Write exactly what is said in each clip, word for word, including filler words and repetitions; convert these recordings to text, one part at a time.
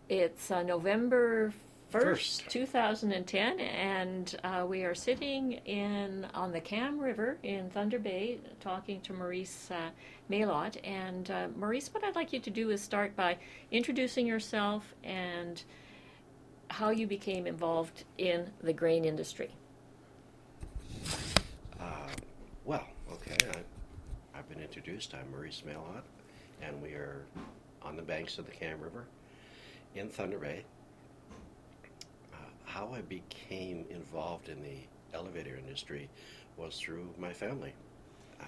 It's uh, November first, First. two thousand ten, and uh, we are sitting in on the Cam River in Thunder Bay talking to Maurice uh, Maylott. And uh, Maurice, what I'd like you to do is start by introducing yourself and how you became involved in the grain industry. Uh, well, okay, I, I've been introduced. I'm Maurice Maylott, and we are on the banks of the Cam River in Thunder Bay. Uh, how I became involved in the elevator industry was through my family. Uh,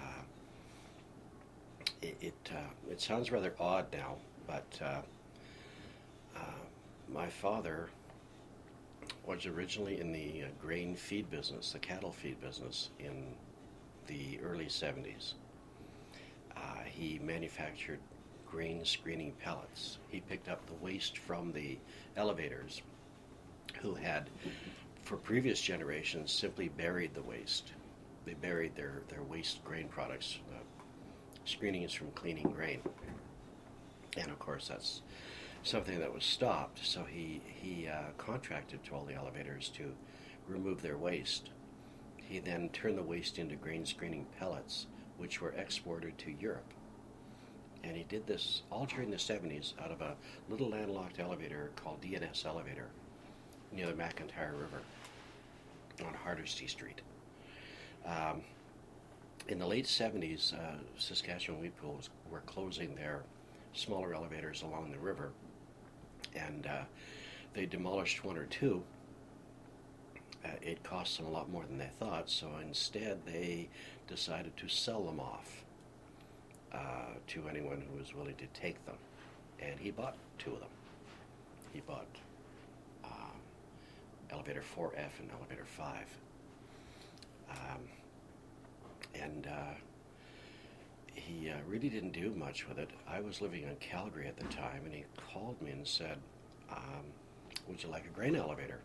it it, uh, it sounds rather odd now, but uh, uh, my father was originally in the uh, grain feed business, the cattle feed business, in the early seventies. Uh, he manufactured grain screening pellets. He picked up the waste from the elevators who had, for previous generations, simply buried the waste. They buried their, their waste grain products. Uh, screening is from cleaning grain. And of course, that's something that was stopped. So he, he uh, contracted to all the elevators to remove their waste. He then turned the waste into grain screening pellets, which were exported to Europe. And he did this all during the seventies out of a little landlocked elevator called D N S Elevator near the McIntyre River on Hardisty Street. Um, in the late seventies, uh, Saskatchewan Wheat Pools were closing their smaller elevators along the river, and uh, they demolished one or two. Uh, it cost them a lot more than they thought, so instead they decided to sell them off uh, to anyone who was willing to take them. And he bought two of them. He bought um, Elevator four F and Elevator five. Um, and uh, he uh, really didn't do much with it. I was living in Calgary at the time, and he called me and said, um, would you like a grain elevator?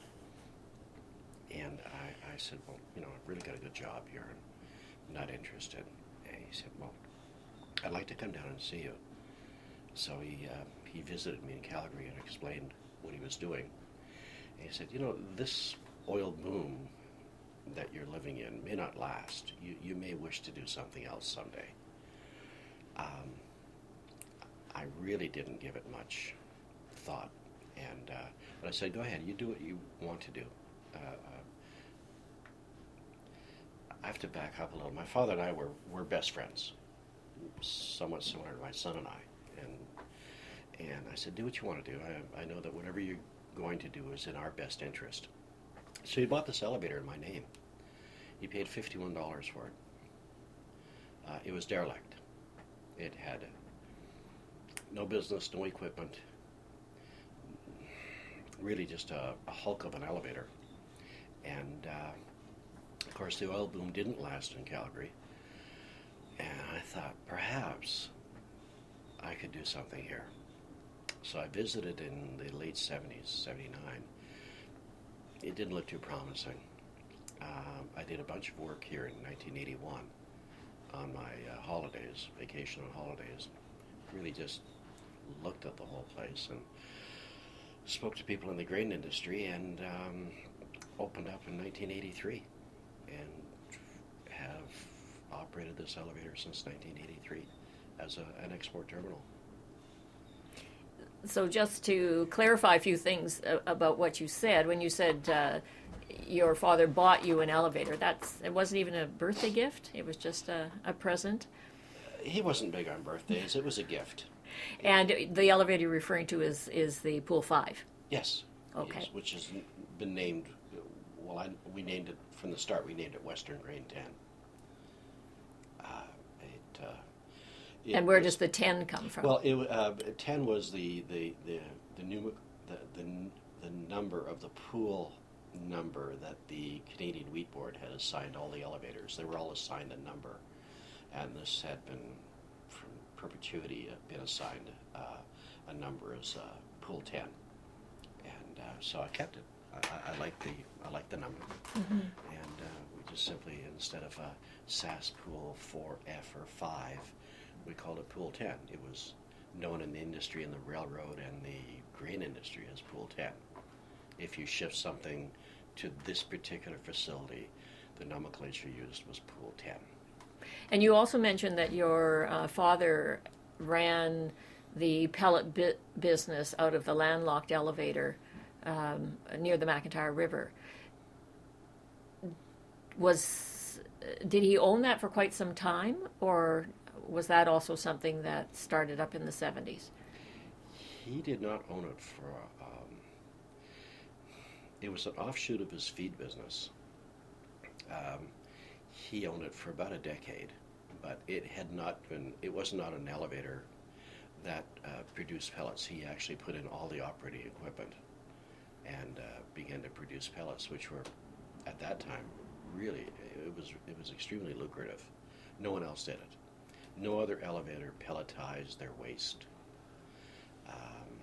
And I, I said, well, you know, I've really got a good job here. I'm not interested. And he said, well, I'd like to come down and see you. So he uh, he visited me in Calgary and explained what he was doing. And he said, you know, this oil boom that you're living in may not last. You, you may wish to do something else someday. Um, I really didn't give it much thought. And uh, but I said, go ahead, you do what you want to do. Uh, uh, I have to back up a little. My father and I were, were best friends, somewhat similar to my son and I. And and I said, do what you want to do. I, I know that whatever you're going to do is in our best interest. So he bought this elevator in my name. He paid fifty-one dollars for it. Uh, it was derelict. It had no business, no equipment, really just a, a hulk of an elevator. And uh, of course, the oil boom didn't last in Calgary. And I thought, perhaps I could do something here. So I visited in the late seventies, seventy-nine. It didn't look too promising. Um, I did a bunch of work here in nineteen eighty-one on my uh, holidays, vacation and holidays. Really just looked at the whole place and spoke to people in the grain industry, and um, opened up in nineteen eighty-three and have operated this elevator since nineteen eighty-three as a, an export terminal. So just to clarify a few things uh, about what you said, when you said uh, your father bought you an elevator, that's it wasn't even a birthday gift, it was just a, a present? He wasn't big on birthdays. It was a gift. And the elevator you're referring to is, is the Pool five? Yes. Okay. Yes, which has been named, well, I, we named it from the start, we named it Western Grain ten. Uh, it, uh, it And where was, does the ten come from? Well, it, uh, ten was the, the, the, the, new, the, the, the number of the pool number that the Canadian Wheat Board had assigned all the elevators. They were all assigned a number. And this had been, from perpetuity, uh, been assigned uh, a number as uh, Pool ten. And uh, so I kept it. I, I like the I like the number. Mm-hmm. And uh, we just simply, instead of a S A S Pool four F or five, we called it Pool ten. It was known in the industry, in the railroad and the grain industry, as Pool ten. If you shift something to this particular facility, the nomenclature used was Pool ten. And you also mentioned that your uh, father ran the pellet bi- business out of the landlocked elevator um, near the McIntyre River. Was did he own that for quite some time, or was that also something that started up in the seventies? He did not own it for. Um, it was an offshoot of his feed business. Um, he owned it for about a decade, but it had not been. It was not an elevator that uh, produced pellets. He actually put in all the operating equipment and uh, began to produce pellets, which were, at that time, really it was it was extremely lucrative. No one else did it. No other elevator pelletized their waste. Um,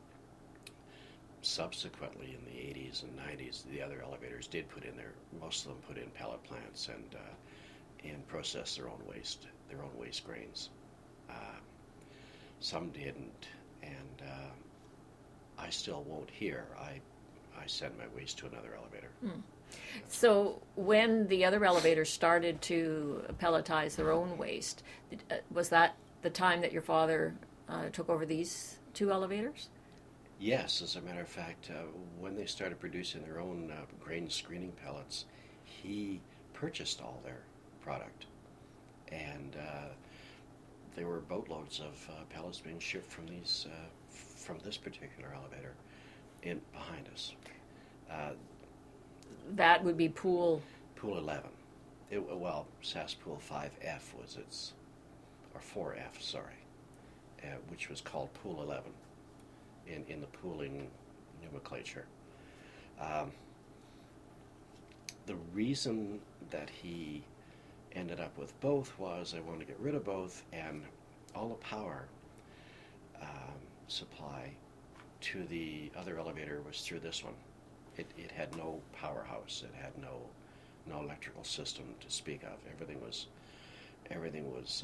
subsequently, in the eighties and nineties, the other elevators did put in their. Most of them put in pellet plants and uh, and process their own waste, their own waste grains. Uh, some didn't, and uh, I still won't here. I I send my waste to another elevator. Hmm. So when the other elevators started to pelletize their own waste, uh, was that the time that your father uh, took over these two elevators? Yes, as a matter of fact, uh, when they started producing their own uh, grain screening pellets, he purchased all their product. And uh, there were boatloads of uh, pellets being shipped from these, uh, from this particular elevator in behind us. Uh, That would be Pool. Pool eleven. It, well, S A S Pool five F was its, or four F, sorry, uh, which was called Pool eleven in, in the pooling nomenclature. Um, the reason that he ended up with both was I wanted to get rid of both, and all the power um, supply to the other elevator was through this one. It, it had no powerhouse. It had no no electrical system to speak of. Everything was everything was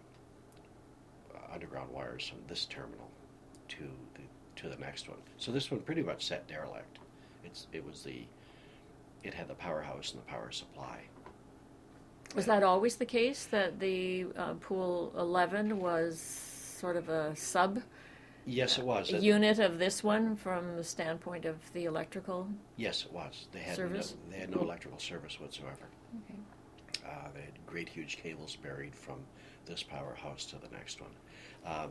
um, underground wires from this terminal to the to the next one. So this one pretty much sat derelict. It's it was the it had the powerhouse and the power supply. Was that always the case, that the uh, Pool eleven was sort of a sub Yes, it was. It, unit of this one from the standpoint of the electrical yes, it was. They had service? no, they had no electrical service whatsoever. Okay. Uh, they had great, huge cables buried from this powerhouse to the next one. Um,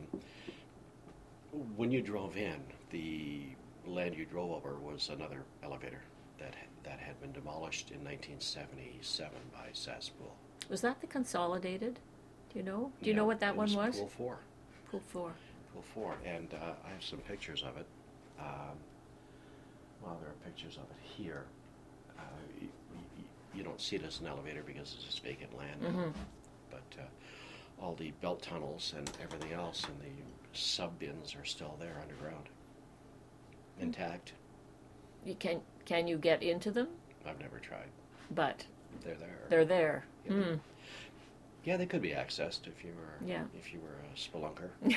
when you drove in, the land you drove over was another elevator that that had been demolished in nineteen seventy-seven by S A S Pool. Was that the Consolidated? Do you know? Do you No, know what that it one was? Pool four. Pool four. Pool four, and uh, I have some pictures of it. Um, well, there are pictures of it here. Uh, you, you, you don't see it as an elevator because it's just vacant land, Mm-hmm. but uh, all the belt tunnels and everything else and the sub bins are still there underground, intact. You can can you get into them? I've never tried. But They're there. they're there. Yeah, Mm. yeah, they could be accessed if you were Yeah. if you were a spelunker.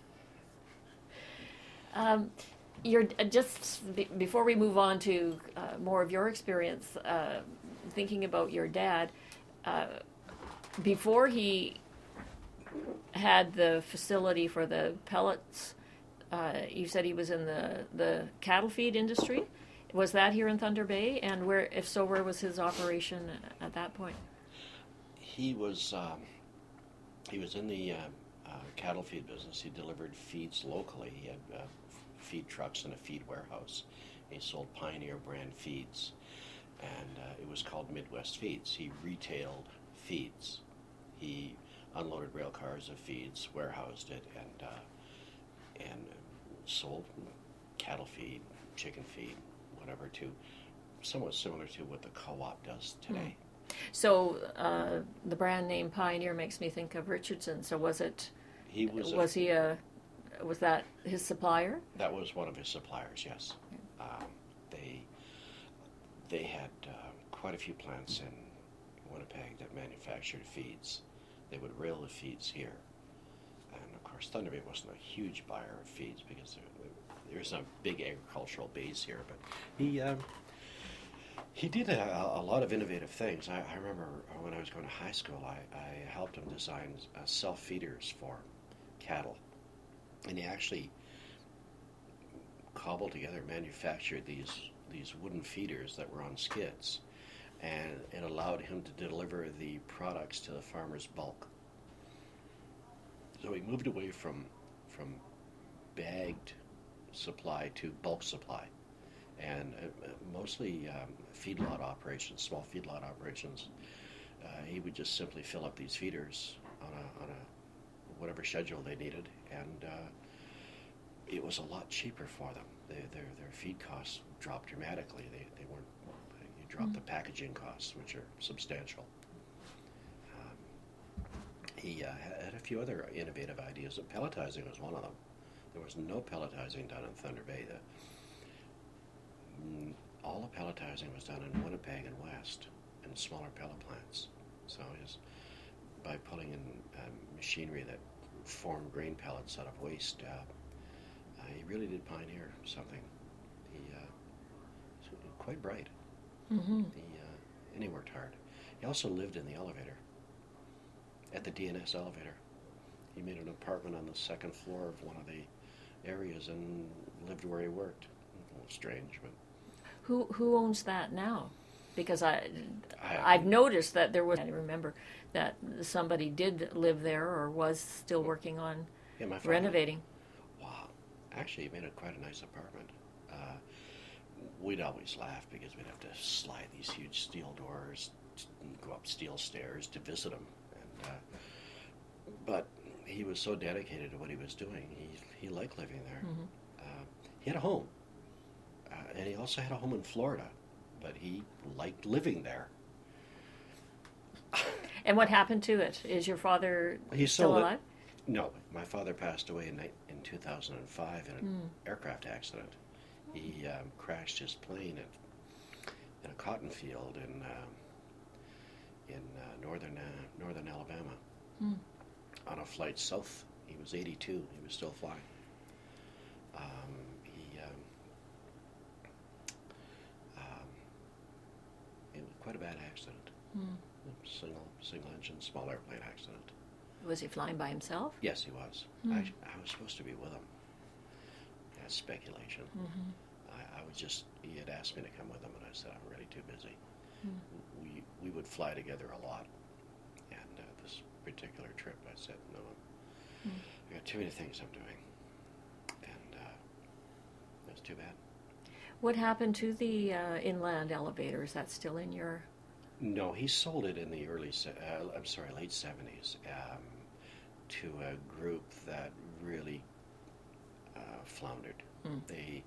Um, you're uh, just be, before we move on to uh, more of your experience, uh, thinking about your dad. Uh, before he had the facility for the pellets, uh, you said he was in the the cattle feed industry. Was that here in Thunder Bay? And where, if so, where was his operation at that point? He was um, he was in the uh, uh, cattle feed business. He delivered feeds locally. He had uh, feed trucks and a feed warehouse. He sold Pioneer brand feeds, and uh, it was called Midwest Feeds. He retailed feeds. He unloaded rail cars of feeds, warehoused it, and uh, and sold cattle feed, chicken feed, whatever, to somewhat similar to what the co-op does today. Mm. So uh, the brand name Pioneer makes me think of Richardson. So was it? He was. Was a, he a? Was that his supplier? That was one of his suppliers. Yes. Um, they they had uh, quite a few plants in Winnipeg that manufactured feeds. They would rail the feeds here, and of course, Thunder Bay wasn't a huge buyer of feeds because there, there isn't a big agricultural base here. But he um, he did a, a lot of innovative things. I, I remember when I was going to high school, I, I helped him design uh, self feeders for cattle, and he actually cobbled together, manufactured these these wooden feeders that were on skids, and it allowed him to deliver the products to the farmer's bulk. So he moved away from from bagged supply to bulk supply, and uh, mostly um, feedlot operations, small feedlot operations. Uh, he would just simply fill up these feeders on a on a whatever schedule they needed, and uh, it was a lot cheaper for them. They, their their feed costs dropped dramatically. They they weren't. You drop mm-hmm. the packaging costs, which are substantial. Um, he uh, had a few other innovative ideas. Pelletizing was one of them. There was no pelletizing done in Thunder Bay. The, mm, all the pelletizing was done in Winnipeg and West, in smaller pellet plants. So his, by pulling in um, machinery that formed grain pellets out of waste, uh, uh, he really did pioneer something. He uh, was quite bright. Mm-hmm. He, uh, and he worked hard. He also lived in the elevator, at the D N S elevator. He made an apartment on the second floor of one of the areas and lived where he worked. A little strange, but who who owns that now? Because I, I I've noticed that there was. I remember that somebody did live there or was still working on yeah, my father, renovating. Wow, actually, he made it quite a nice apartment. Uh, we'd always laugh because we'd have to slide these huge steel doors, and go up steel stairs to visit him, and uh, but he was so dedicated to what he was doing. He he liked living there. Mm-hmm. Uh, he had a home, uh, and he also had a home in Florida, but he liked living there. And what happened to it? Is your father he still sold alive? It. No, my father passed away in in two thousand five in an Mm. aircraft accident. He um, crashed his plane at, in a cotton field in uh, in uh, northern uh, northern Alabama. Mm. On a flight south. He was eighty-two. He was still flying. Um, he um, um, it was quite a bad accident. Mm. Single single engine small airplane accident. Was he flying by himself? Yes, he was. Mm. I, I was supposed to be with him. That's speculation. Mm-hmm. I, I was just. He had asked me to come with him, and I said I'm really too busy. Mm. We we would fly together a lot, and uh, this particular trip, I said no. Mm. I got too many things I'm doing, and uh, that's too bad. What happened to the uh, inland elevator? Is that still in your? No, he sold it in the early. se- Uh, I'm sorry, late seventies, um, to a group that really uh, floundered. Mm. They,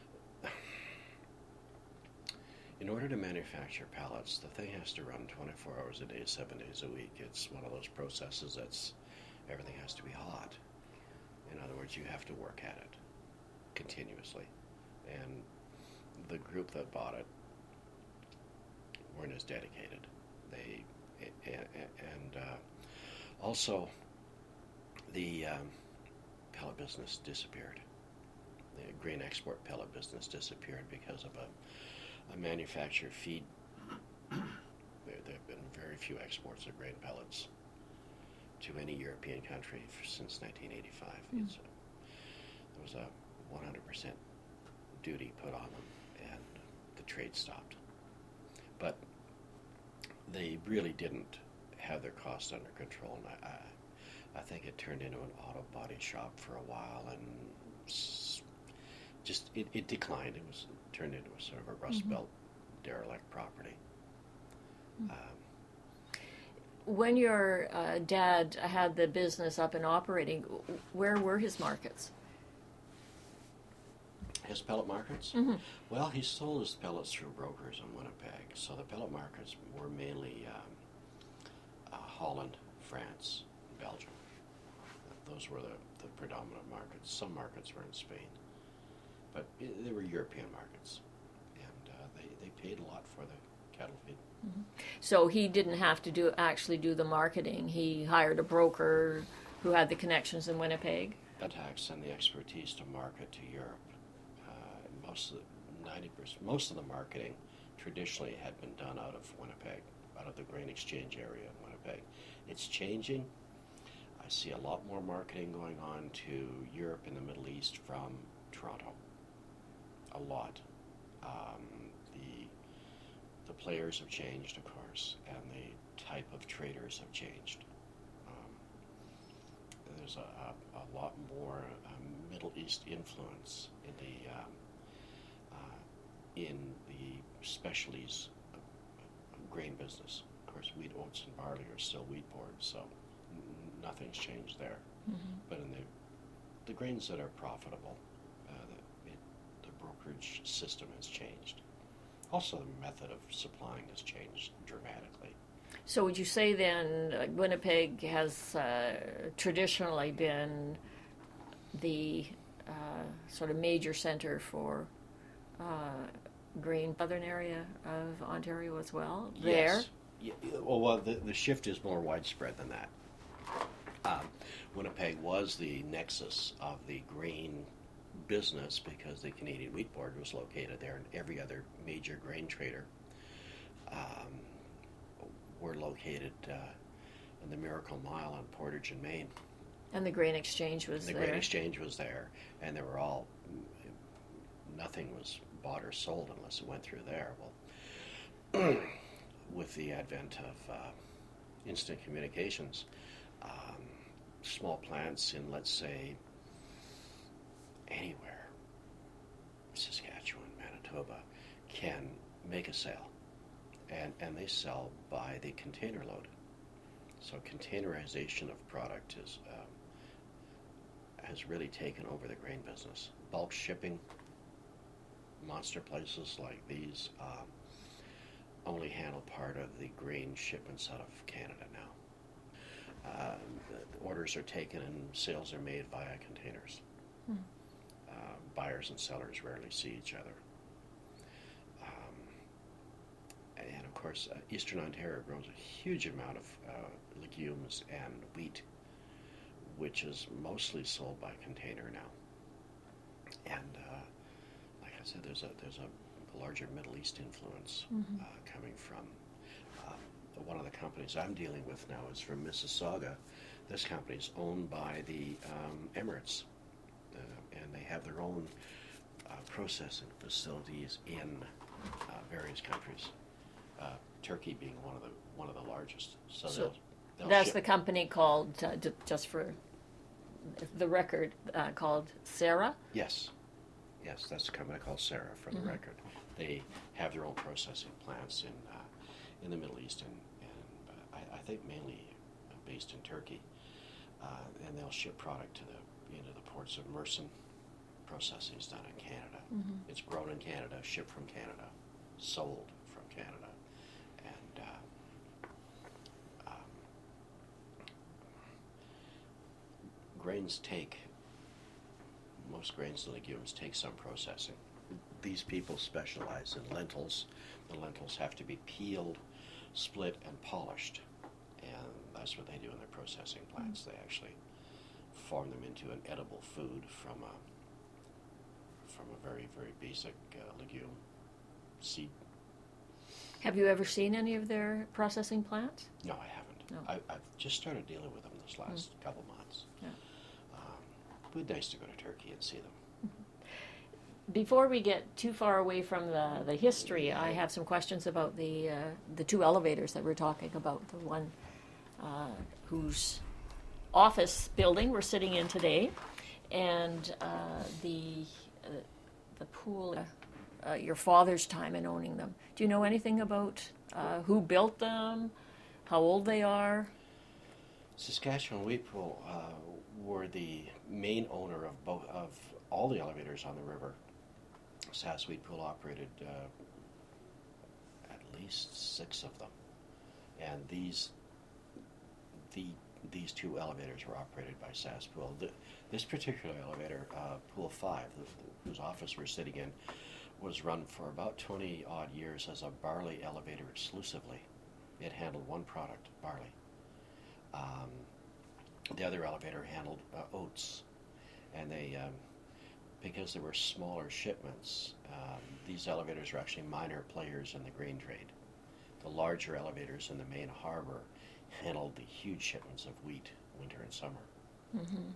in order to manufacture pallets, the thing has to run twenty-four hours a day, seven days a week. It's one of those processes that's everything has to be hot. In other words, you have to work at it continuously, and the group that bought it weren't as dedicated. They and uh, also the um, pellet business disappeared. The grain export pellet business disappeared because of a, a manufactured feed. there, there have been very few exports of grain pellets to any European country for, since nineteen eighty-five. Mm. It's a, there was a one hundred percent duty put on them, and the trade stopped. But they really didn't have their costs under control, and I, I, I think it turned into an auto body shop for a while, and s- just it, it declined. It was turned into a sort of a Rust Mm-hmm. Belt derelict property. Mm. Um, When your uh, dad had the business up and operating, where were his markets? His pellet markets? Mm-hmm. Well, he sold his pellets through brokers in Winnipeg. So the pellet markets were mainly um, uh, Holland, France, Belgium. Those were the, the predominant markets. Some markets were in Spain. But it, they were European markets. And uh, they, they paid a lot for the cattle feed. Mm-hmm. So he didn't have to do actually do the marketing. He hired a broker who had the connections in Winnipeg. Contacts and the expertise to market to Europe. Uh, most of the ninety percent, most of the marketing traditionally had been done out of Winnipeg, out of the grain exchange area in Winnipeg. It's changing. I see a lot more marketing going on to Europe and the Middle East from Toronto. A lot. Um, the the players have changed, of course, and the type of traders have changed. Um, there's a, a, a lot more um, Middle East influence in the um, uh, in the specialties of, of grain business. Of course, wheat, oats, and barley are still wheat boards, so n- nothing's changed there. Mm-hmm. But in the the grains that are profitable, uh, the, it, the brokerage system has changed. Also, the method of supplying has changed dramatically. So would you say then uh, Winnipeg has uh, traditionally been the uh, sort of major center for uh, grain, southern area of Ontario as well? There? Yes. Yeah, well, well the, the shift is more widespread than that. Um, Winnipeg was the nexus of the grain business because the Canadian Wheat Board was located there, and every other major grain trader um, were located uh, in the Miracle Mile on Portage and Main. And the grain exchange was the there. grain exchange was there, and they were all, nothing was bought or sold unless it went through there. Well, with the advent of uh, instant communications, um, small plants in, let's say, anywhere, Saskatchewan, Manitoba, can make a sale, and, and they sell by the container load. So containerization of product is um, has really taken over the grain business. Bulk shipping, monster places like these um, only handle part of the grain shipments out of Canada now. Um, the orders are taken and sales are made via containers. Hmm. Uh, buyers and sellers rarely see each other. Um, and of course, uh, Eastern Ontario grows a huge amount of uh, legumes and wheat, which is mostly sold by container now. And uh, like I said, there's a there's a larger Middle East influence Mm-hmm. uh, coming from um, one of the companies I'm dealing with now is from Mississauga. This company is owned by the um, Emirates, uh, and they have their own uh, processing facilities in uh, various countries. Uh, Turkey being one of the one of the largest. So, So they'll, they'll That's ship. the company called, uh, d- just for the record, uh, called Sarah? Yes. Yes, that's a company called Sarah, for the Mhm. record. They have their own processing plants in uh, in the Middle East, and, and uh, I, I think mainly based in Turkey. Uh, and they'll ship product to the into the ports of Mersin. Processing is done in Canada. Mm-hmm. It's grown in Canada, shipped from Canada, sold from Canada, and uh, um, grains take. Most grains and legumes take some processing. These people specialize in lentils. The lentils have to be peeled, split, and polished. And that's what they do in their processing plants. They actually form them into an edible food from a from a very, very basic uh, legume seed. Have you ever seen any of their processing plants? No, I haven't. No. I, I've just started dealing with them this last mm. couple months. Yeah. Um, it would be nice to go to Turkey and see them. Before we get too far away from the, the history, I have some questions about the uh, the two elevators that we're talking about. The one uh, whose office building we're sitting in today, and uh, the uh, the pool. Uh, your father's time in owning them. Do you know anything about uh, who built them, how old they are? Saskatchewan Wheat Pool uh, were the main owner of both of all the elevators on the river. Sask Wheat Pool operated uh, at least six of them, and these the these two elevators were operated by Sask Pool. The, this particular elevator, uh, Pool Five, the, the, whose office we're sitting in, was run for about twenty odd years as a barley elevator exclusively. It handled one product, barley. Um, The other elevator handled uh, oats, and they, um, because there were smaller shipments, um, these elevators were actually minor players in the grain trade. The larger elevators in the main harbor handled the huge shipments of wheat, winter and summer. Mm-hmm.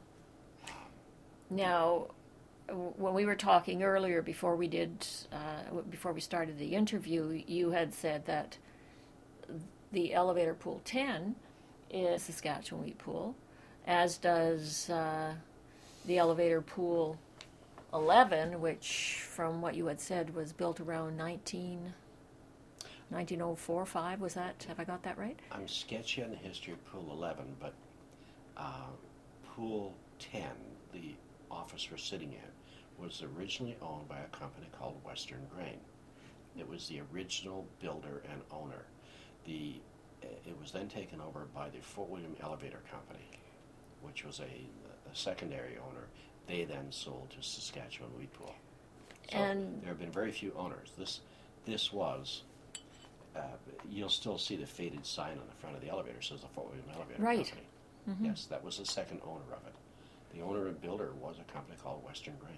Now, when we were talking earlier before we did, uh, before we started the interview, you had said that the elevator pool ten is Saskatchewan wheat pool, as does uh, the elevator pool eleven, which, from what you had said, was built around nineteen, nineteen oh four, five. Was that? Have I got that right? I'm sketchy on the history of pool eleven, but uh, pool ten, the office we're sitting in, was originally owned by a company called Western Grain. It was the original builder and owner. The it was then taken over by the Fort William Elevator Company, which was a, a secondary owner. They then sold to Saskatchewan Wheat Pool. So and there have been very few owners. This this was. Uh, you'll still see the faded sign on the front of the elevator says the Fort William Elevator right. Company. Mm-hmm. Yes, that was the second owner of it. The owner and builder was a company called Western Grain.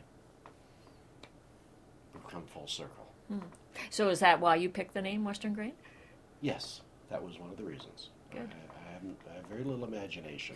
We've come full circle. Mm. So is that why you picked the name Western Grain? Yes, that was one of the reasons. Good. I, I, haven't, I have very little imagination.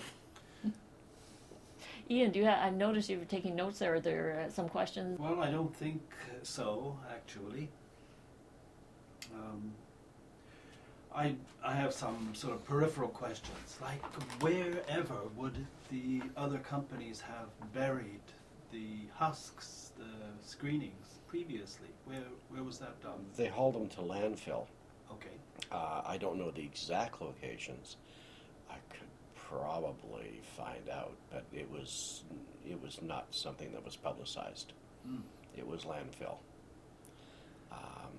Ian, do you have, I've noticed you were taking notes there. Are there uh, some questions? Well, I don't think so, actually. Um, I, I have some sort of peripheral questions, like wherever would the other companies have buried the husks, the screenings previously? Where where was that done? They hauled them to landfill. Okay. Uh, I don't know the exact locations. I could probably find out, but it was it was not something that was publicized. Mm. It was landfill. Um,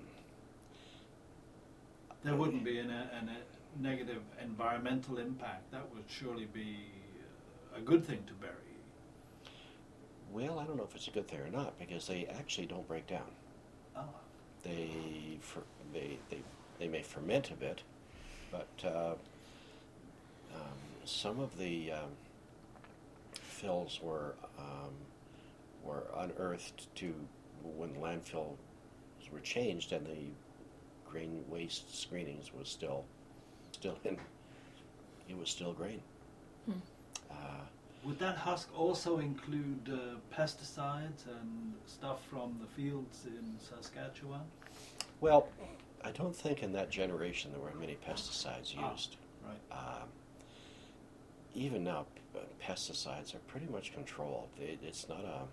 There wouldn't be an, an, a negative environmental impact. That would surely be a good thing to bury. well, I don't know if it's a good thing or not because they actually don't break down. Ah. They fer- they they they may ferment a bit, but uh, um, some of the um, fills were um, were unearthed to when landfills were changed and the grain waste screenings was still still in. It was still grain. Hmm. Uh, Would that husk also include uh, pesticides and stuff from the fields in Saskatchewan? well, I don't think in that generation there were many pesticides Ah, used. right. Um, even now, p- uh, pesticides are pretty much controlled. It, it's not a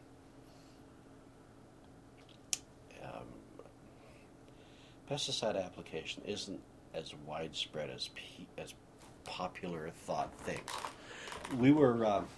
um, pesticide application isn't as widespread as pe- as popular thought thinks. We were um,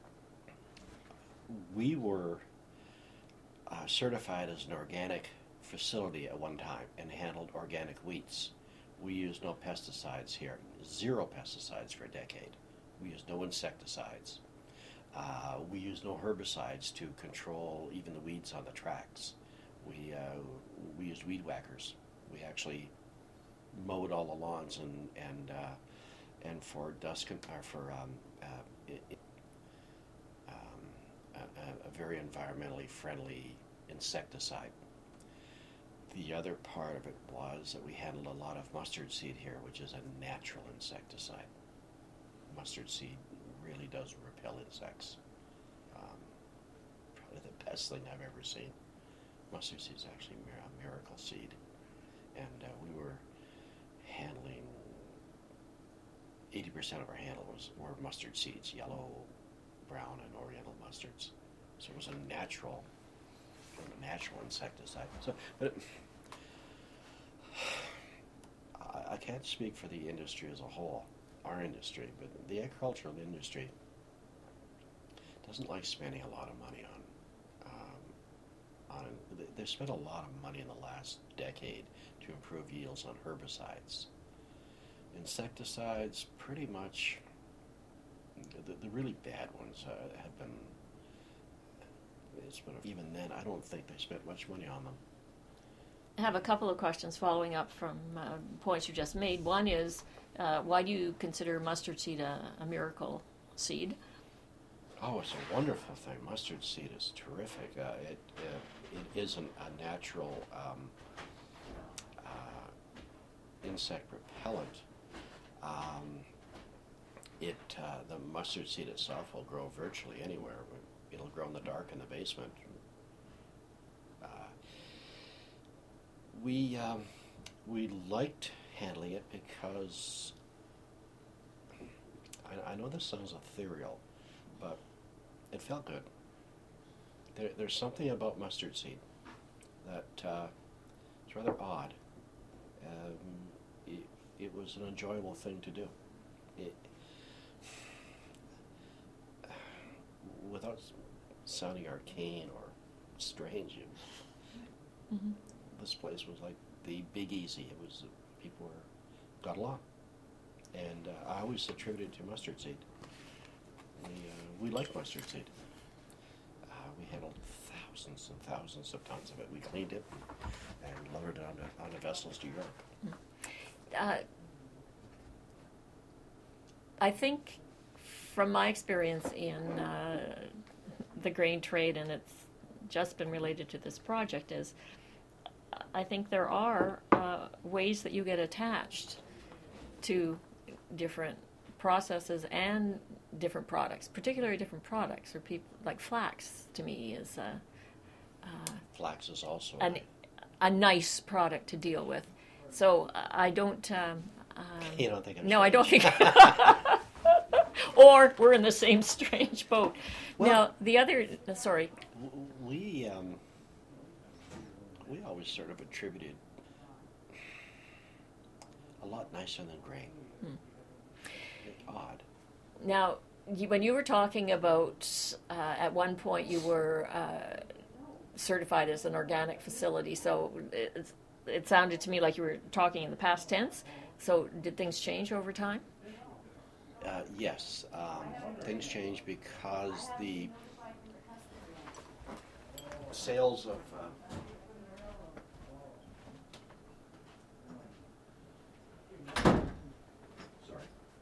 we were uh, certified as an organic facility at one time and handled organic wheats. We used no pesticides here, zero pesticides for a decade. We used no insecticides. Uh, we used no herbicides to control even the weeds on the tracks. We uh, we used weed whackers. We actually mowed all the lawns and and uh, and for dust con- or for um, uh, it, it, um, a, a very environmentally friendly insecticide. The other part of it was that we handled a lot of mustard seed here, which is a natural insecticide. Mustard seed really does repel insects. Um, probably the best thing I've ever seen. Mustard seed is actually a miracle seed. And uh, we were handling, eighty percent of our handle was, were mustard seeds, yellow, brown, and oriental mustards. So it was a natural, a natural insecticide. So, but it, I, I can't speak for the industry as a whole, our industry, but the agricultural industry doesn't like spending a lot of money on, um, on, they spent a lot of money in the last decade to improve yields on herbicides. Insecticides, pretty much, the, the really bad ones uh, have been, it's been, even then, I don't think they spent much money on them. I have a couple of questions following up from uh, points you just made. One is, uh, why do you consider mustard seed a, a miracle seed. Oh, it's a wonderful thing. Mustard seed is terrific. Uh, it, uh, it is an, a natural um, uh, insect repellent. Um, it uh, the mustard seed itself will grow virtually anywhere. It'll grow in the dark in the basement. Uh, we um, we liked handling it because I, I know this sounds ethereal, but it felt good. There, there's something about mustard seed that uh, it's rather odd. Um, it, it was an enjoyable thing to do. It, without sounding arcane or strange, it, Mm-hmm. this place was like the Big Easy. It was uh, people were got along, and uh, I always attributed it to mustard seed. We uh, we like mustard seed. Uh, we handled thousands and thousands of tons of it. We cleaned it and, and loaded it onto, onto vessels to Europe. Uh, I think, from my experience in uh, the grain trade, and it's just been related to this project, is I think there are uh, ways that you get attached to different processes and different products, particularly different products, or people like flax. To me, is a, uh, Flax is also an, a nice product to deal with. So I don't. Um, um, you don't think I'm no, I don't strange? think. Or we're in the same strange boat. Well- now the other. Sorry. W- We um, we always sort of attributed a lot nicer than grain. Hmm. It's odd. Now, you, when you were talking about, uh, at one point you were uh, certified as an organic facility, so it, it sounded to me like you were talking in the past tense. So did things change over time? Uh, yes, um, things change because the sales of uh, sorry.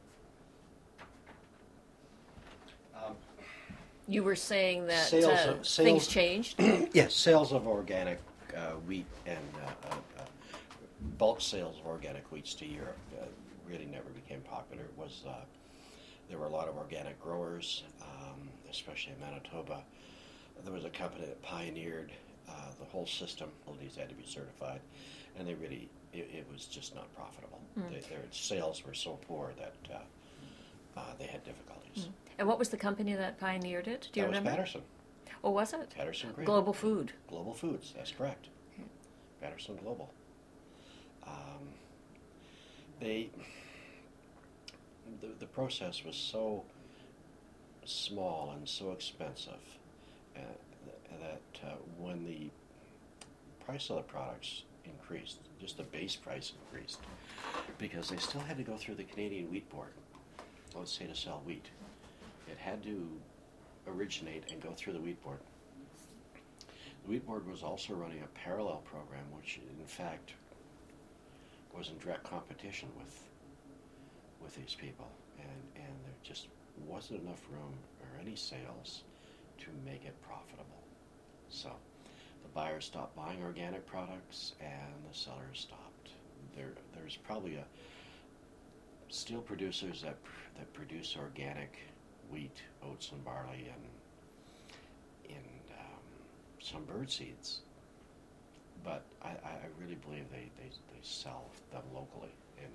Um, You were saying that Sales uh, of- things sales- changed. yes, sales of organic uh, wheat and uh, uh, uh, bulk sales of organic wheats to Europe uh, really never became popular. It was uh, there were a lot of organic growers, um, especially in Manitoba. There was a company that pioneered uh, the whole system. All these had to be certified, and they really it, it was just not profitable. Mm. They, their sales were so poor that uh, uh, they had difficulties. Mm. And what was the company that pioneered it? Do you that remember? was Patterson. Oh, was it? Patterson Grain. Global Food. Global Foods, that's correct. Patterson Global. Um, they, the, the process was so small and so expensive uh, th- that uh, when the price of the products increased, just the base price increased, because they still had to go through the Canadian Wheat Board, let's say to sell wheat. It had to originate and go through the Wheat Board. The Wheat Board was also running a parallel program, which in fact was in direct competition with with these people, and, and there just wasn't enough room or any sales to make it profitable. So the buyers stopped buying organic products, and the sellers stopped. There, there's probably a still producers that pr- that produce organic wheat, oats, and barley, and and um, some bird seeds. But I, I really believe they, they, they sell them locally, and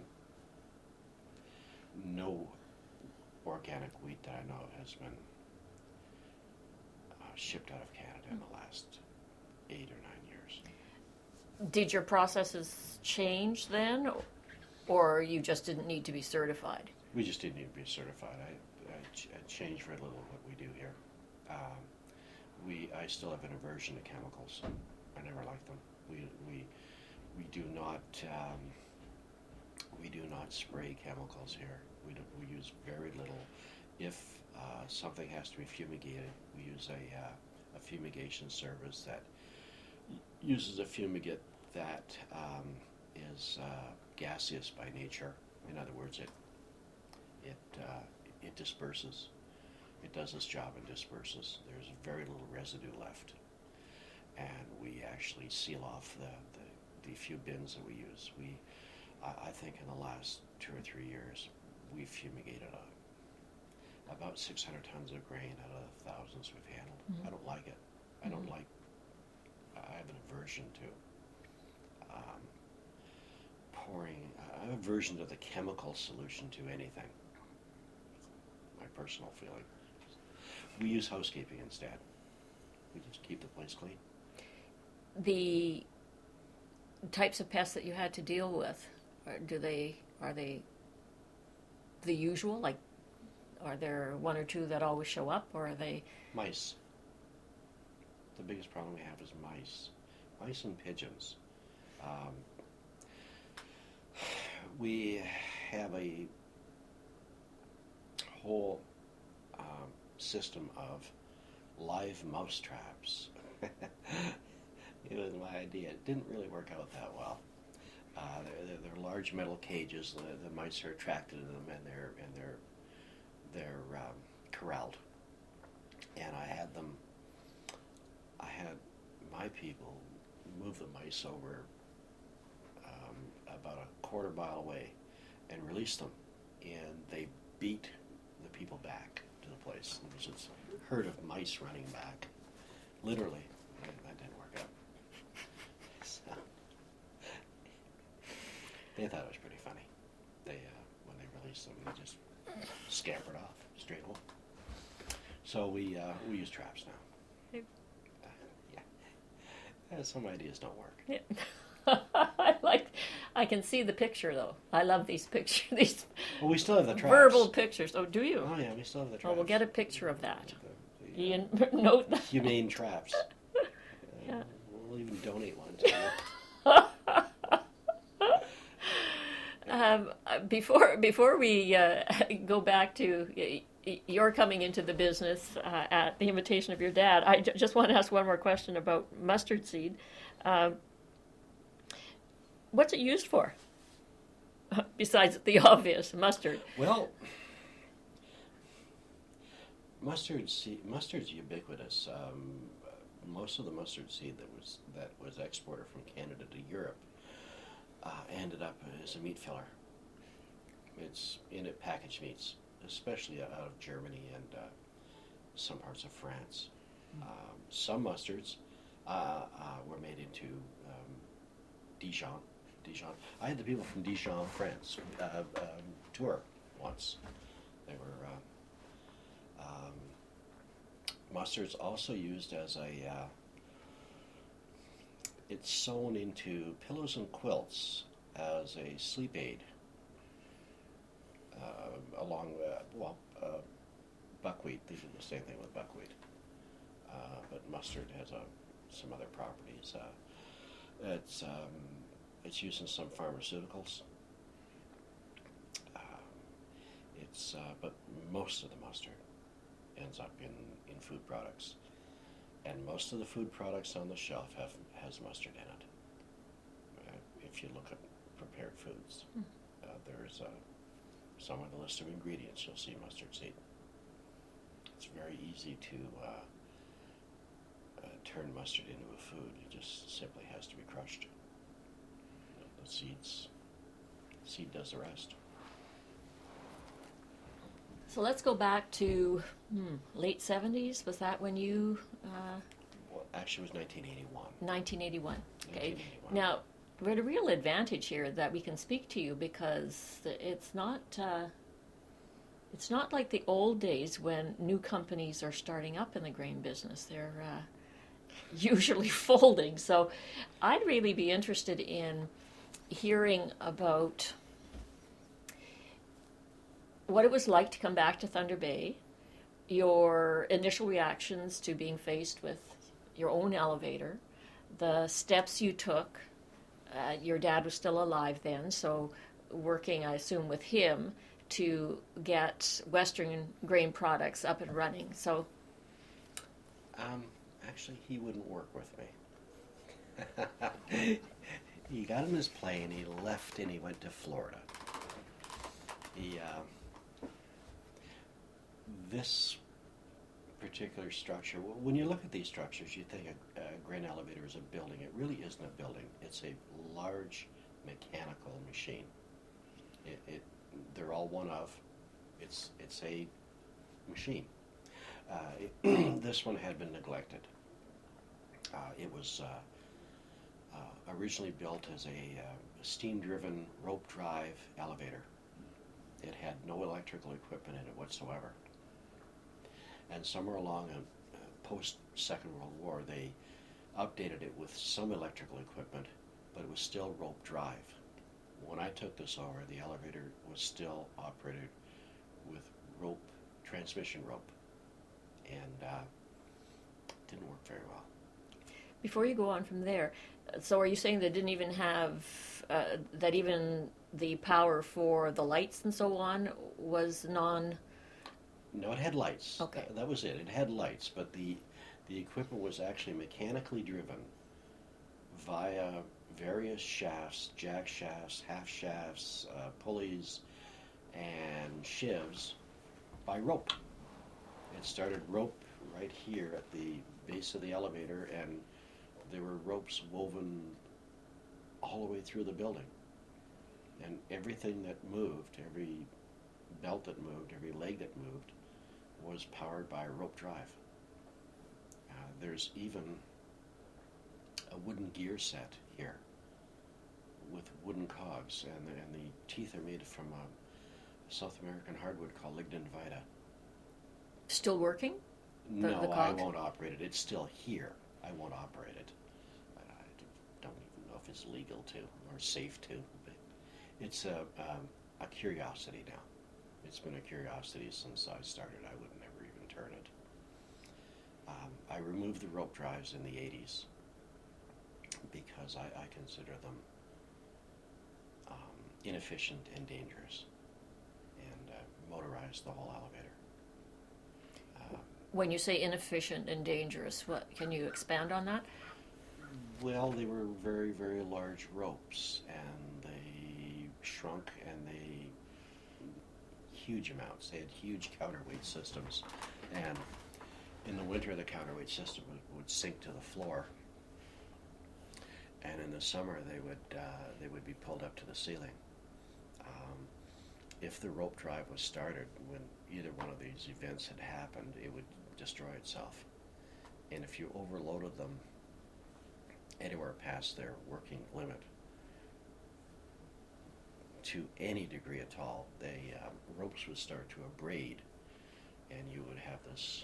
no organic wheat that I know of has been uh, shipped out of Canada in the last eight or nine years. Did your processes change then, or you just didn't need to be certified? We just didn't need to be certified. I, I, ch- I changed very little what we do here. Um, we I still have an aversion to chemicals. I never liked them. We we we do not um, we do not spray chemicals here. We do, we use very little. If uh, something has to be fumigated, we use a uh, a fumigation service that y- uses a fumigant that um, is uh, gaseous by nature. In other words, it it uh, it disperses, It does its job and disperses. There's very little residue left. And we actually seal off the, the, the few bins that we use. We, I, I think in the last two or three years, we fumigated a, about six hundred tons of grain out of the thousands we've handled. Mm-hmm. I don't like it. I don't mm-hmm. like, I have an aversion to um, pouring, I have aversion to the chemical solution to anything. My personal feeling. We use housekeeping instead. We just keep the place clean. The types of pests that you had to deal with, do they, are they the usual? Like, are there one or two that always show up, or are they? Mice. The biggest problem we have is mice. Mice and pigeons. Um, we have a whole um, system of live mouse traps. It was my idea. It didn't really work out that well. Uh, they're, they're, they're large metal cages. The, the mice are attracted to them, and they're and they're they're um, corralled. And I had them. I had my people move the mice over um, about a quarter mile away and release them, and they beat the people back to the place. There was this herd of mice running back, literally. That, that didn't work out. So, they thought it was pretty funny. They, uh, when they released them, they just scampered off straight home. So we uh, we use traps now. Hey. Uh, yeah, uh, some ideas don't work. Yeah. I like. I can see the picture though. I love these pictures. These well, we still have the traps. Verbal pictures. Oh, do you? Oh yeah, we still have the traps. Oh, we'll get a picture of that. The, the, Ian, note that. Humane traps. Uh, yeah. We'll even donate one to you. Um, before before we uh, go back to uh, your coming into the business uh, at the invitation of your dad, I j- just want to ask one more question about mustard seed. Um, what's it used for? Besides the obvious, mustard. Well, mustard seed, mustard's ubiquitous. Um, most of the mustard seed that was that was exported from Canada to Europe Uh, ended up as a meat filler. It's in it packaged meats, especially out of Germany and uh, some parts of France. Mm. Um, some mustards uh, uh, were made into um, Dijon. Dijon. I had the people from Dijon, France, uh, um, tour once. They were uh, um, mustards also used as a. Uh, It's sewn into pillows and quilts as a sleep aid, uh, along with, well, uh, buckwheat. They do the same thing with buckwheat. Uh, but mustard has uh, some other properties. Uh, it's, um, it's used in some pharmaceuticals. Um, it's, uh, but most of the mustard ends up in, in food products. And most of the food products on the shelf have has mustard in it. Uh, if you look at prepared foods, mm. uh, there's uh, somewhere on the list of ingredients you'll see mustard seed. It's very easy to uh, uh, turn mustard into a food. It just simply has to be crushed. The, the seeds, the seed does the rest. So let's go back to hmm, late seventies. Was that when you? Uh, well, actually, it was nineteen eighty-one. nineteen eighty-one. Okay. nineteen eighty-one. Now, we had a real advantage here that we can speak to you because it's not. Uh, it's not like the old days when new companies are starting up in the grain business. They're uh, usually folding. So, I'd really be interested in hearing about what it was like to come back to Thunder Bay, your initial reactions to being faced with your own elevator, the steps you took. Uh, your dad was still alive then, so working, I assume, with him to get Western Grain Products up and running. So, um, actually, he wouldn't work with me. He got on his plane, he left, and he went to Florida. He. Uh, This particular structure, well, when you look at these structures, you think a, a grain elevator is a building. It really isn't a building. It's a large mechanical machine. It, it they're all one of. It's it's a machine. Uh, it, this one had been neglected. Uh, it was uh, uh, originally built as a uh, steam-driven rope drive elevator. It had no electrical equipment in it whatsoever. And somewhere along, uh, uh, post-Second World War, they updated it with some electrical equipment, but it was still rope drive. When I took this over, the elevator was still operated with rope, transmission rope, and uh, didn't work very well. Before you go on from there, so are you saying they didn't even have, uh, that even the power for the lights and so on was non... No, it had lights. Okay. That, that was it. It had lights, but the the equipment was actually mechanically driven via various shafts, jack shafts, half shafts, uh, pulleys, and shivs by rope. It started rope right here at the base of the elevator, and there were ropes woven all the way through the building. And everything that moved, every belt that moved, every leg that moved, was powered by a rope drive. Uh, there's even a wooden gear set here with wooden cogs, and the, and the teeth are made from a South American hardwood called Lignum vitae. Still working? The, no, the I cogs? won't operate it. It's still here. I won't operate it. I, I don't even know if it's legal to or safe to. But it's a, um, a curiosity now. It's been a curiosity since I started. I would never even turn it. Um, I removed the rope drives in the eighties because I, I consider them um, inefficient and dangerous, and uh, motorized the whole elevator. Um, When you say inefficient and dangerous, what can you expand on that? well, they were very, very large ropes, and they shrunk, and they huge amounts. They had huge counterweight systems, and in the winter the counterweight system would, would sink to the floor, and in the summer they would uh, they would be pulled up to the ceiling. Um, if the rope drive was started when either one of these events had happened, it would destroy itself. And if you overloaded them anywhere past their working limit, to any degree at all, the um, ropes would start to abrade, and you would have this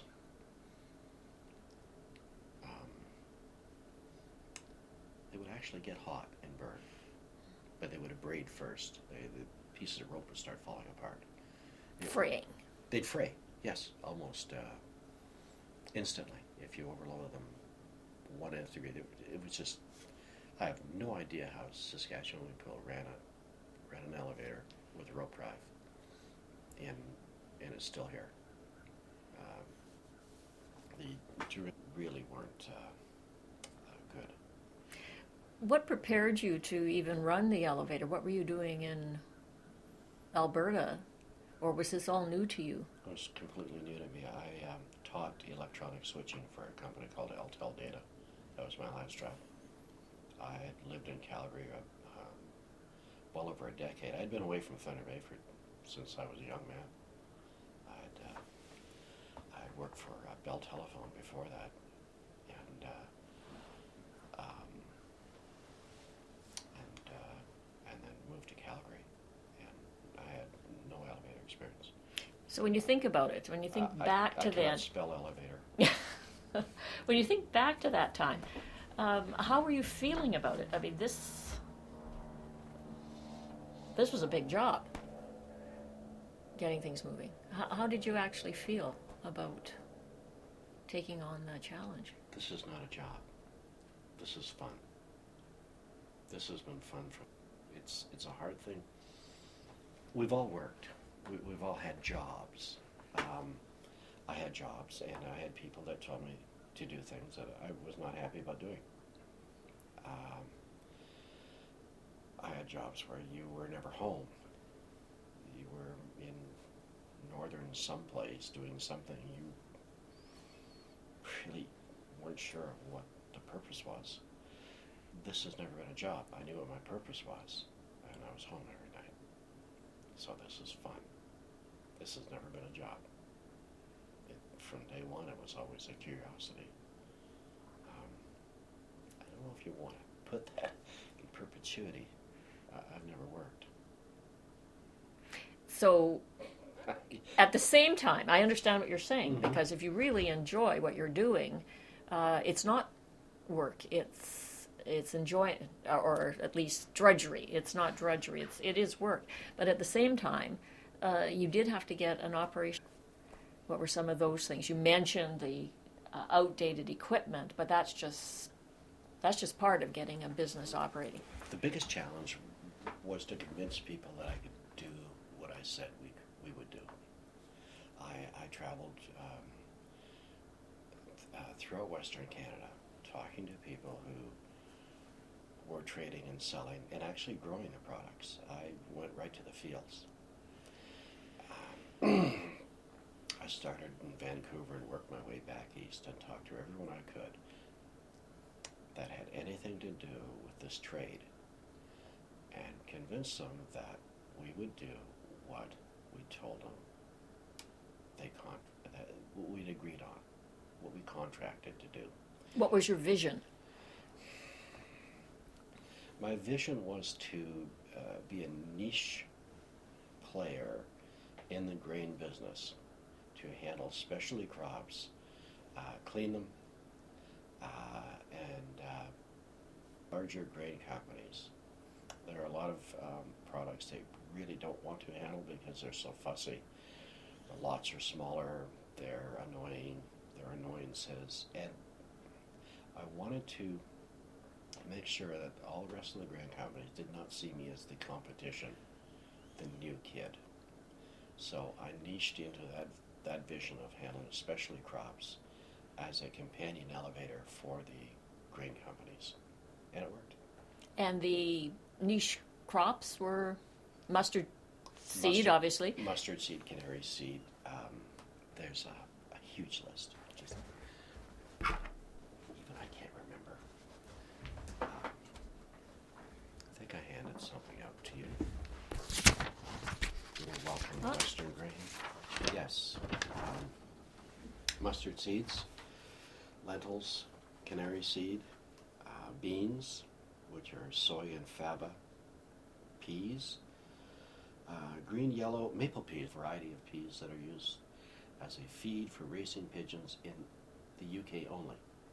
um, they would actually get hot and burn, but they would abrade first. They, the pieces of rope would start falling apart. It- Fraying. They'd fray, yes, almost uh, instantly if you overloaded them one nth degree. It, it was just, I have no idea how Saskatchewan Lupil ran a ran an elevator with a rope drive, and and it's still here. Um, the Druid really weren't uh, uh, good. What prepared you to even run the elevator? What were you doing in Alberta? Or was this all new to you? It was completely new to me. I um, taught electronic switching for a company called Altel Data. That was my last job. I had lived in Calgary uh, um, well over a decade. I'd been away from Thunder Bay for, since I was a young man. I'd, uh, I worked for uh, Bell Telephone before that, and uh, um, and uh, and then moved to Calgary, and I had no elevator experience. So when you think about it, when you think Uh, back I, to I cannot then, spell elevator. when you think back to that time, um, how were you feeling about it? I mean, this this was a big job, getting things moving. How, how did you actually feel about taking on that challenge? This is not a job. This is fun. This has been fun for. It's it's a hard thing. We've all worked. We, we've all had jobs. Um, I had jobs, and I had people that told me to do things that I was not happy about doing. Um, I had jobs where you were never home. You were in northern someplace doing something you really weren't sure of what the purpose was. This has never been a job. I knew what my purpose was, and I was home every night. So this is fun. This has never been a job. It, from day one, it was always a curiosity. Um, I don't know if you want to put that in perpetuity. Uh, I've never worked. So, at the same time, I understand what you're saying, Mm-hmm. because if you really enjoy what you're doing, uh, it's not work. It's it's enjoy, or at least drudgery. It's not drudgery. It's it is work. But at the same time, uh, you did have to get an operation. What were some of those things? You mentioned the uh, outdated equipment, but that's just that's just part of getting a business operating. The biggest challenge was to convince people that I could do what I said we we would do. I, I traveled um, uh, throughout Western Canada, talking to people who were trading and selling and actually growing the products. I went right to the fields. Um, I started in Vancouver and worked my way back east and talked to everyone I could that had anything to do with this trade, and convinced them that we would do what we told them they con- that what we'd agreed on, what we contracted to do. What was your vision? My vision was to uh, be a niche player in the grain business, to handle specialty crops, uh, clean them, uh, and uh, larger grain companies. There are a lot of um, products they really don't want to handle because they're so fussy. The lots are smaller, they're annoying, they're annoyances, and I wanted to make sure that all the rest of the grain companies did not see me as the competition, the new kid. So I niched into that, that vision of handling specialty crops as a companion elevator for the grain companies, and it worked. And the niche crops were mustard seed, Mustard. obviously. Mustard seed, canary seed. Um, there's a, a huge list. Just, even I can't remember. Uh, I think I handed something out to you. You're welcome, Huh? Western Grain. Yes. Um, mustard seeds, lentils, canary seed, uh, beans, which are soy and faba, peas, uh, green, yellow, maple peas, variety of peas that are used as a feed for racing pigeons in the U K only.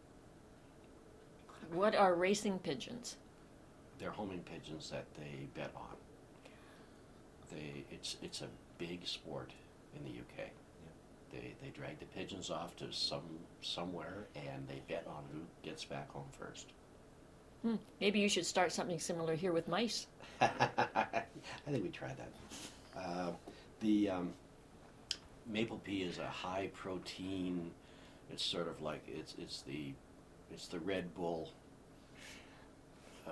What are racing pigeons? They're homing pigeons that they bet on. They, it's it's a big sport in the U K. They they drag the pigeons off to some somewhere and they bet on who gets back home first. Hmm. Maybe you should start something similar here with mice. I think we tried that. Uh, the um, maple pea is a high protein. It's sort of like it's it's the it's the Red Bull uh,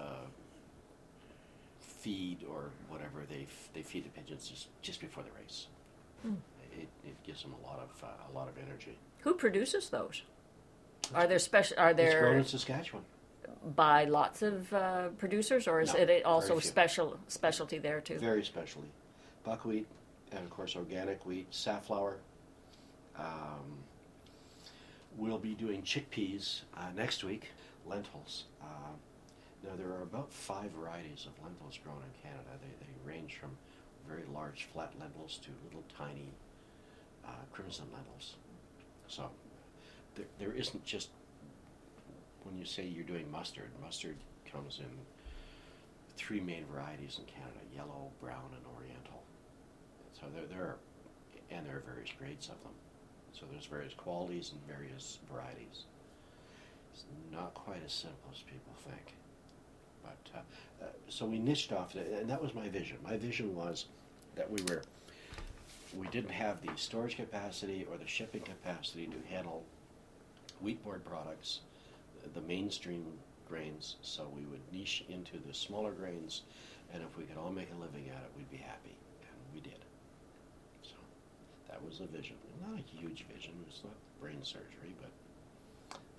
feed or whatever they f- they feed the pigeons just, just before the race. Hmm. It, it gives them a lot of uh, a lot of energy. Who produces those? Are there special? Are It's grown there in Saskatchewan. by lots of uh, producers, or is No, it also very few. special specialty there too? Very specially. Buckwheat, and of course organic wheat, safflower. Um, we'll be doing chickpeas uh, next week, lentils. Uh, now there are about five varieties of lentils grown in Canada. They, they range from very large flat lentils to little tiny uh, crimson lentils. So there, there isn't just, when you say you're doing mustard, mustard comes in three main varieties in Canada: yellow, brown, and oriental. So there, there are, and there are various grades of them. So there's various qualities and various varieties. It's not quite as simple as people think. But uh, uh, so we niched off, and that was my vision. My vision was that we were, we didn't have the storage capacity or the shipping capacity to handle wheat board products, the mainstream grains, so we would niche into the smaller grains, and if we could all make a living at it, we'd be happy, and we did. So that was a vision. Not a huge vision, it's not brain surgery, but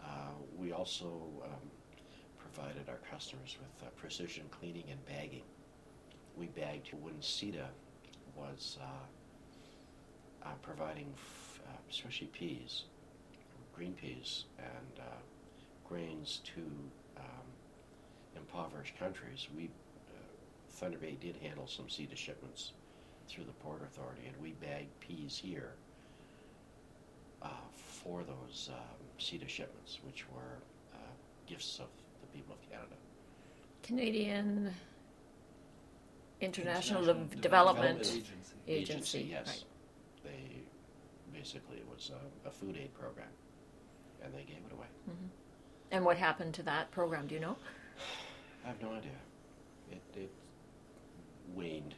Uh, we also um, provided our customers with uh, precision cleaning and bagging. We bagged when CETA was uh, uh, providing, f- uh, especially peas, green peas, and uh, grains to um, impoverished countries. We, uh, Thunder Bay did handle some CETA shipments through the Port Authority, and we bagged peas here uh, for those um, CETA shipments, which were uh, gifts of the people of Canada. Canadian International, International Dev- Development Development, Agency. Agency. yes. Right. They basically, it was a, a food aid program, and they gave it away. Mm-hmm. And what happened to that program? Do you know? I have no idea. It, it waned.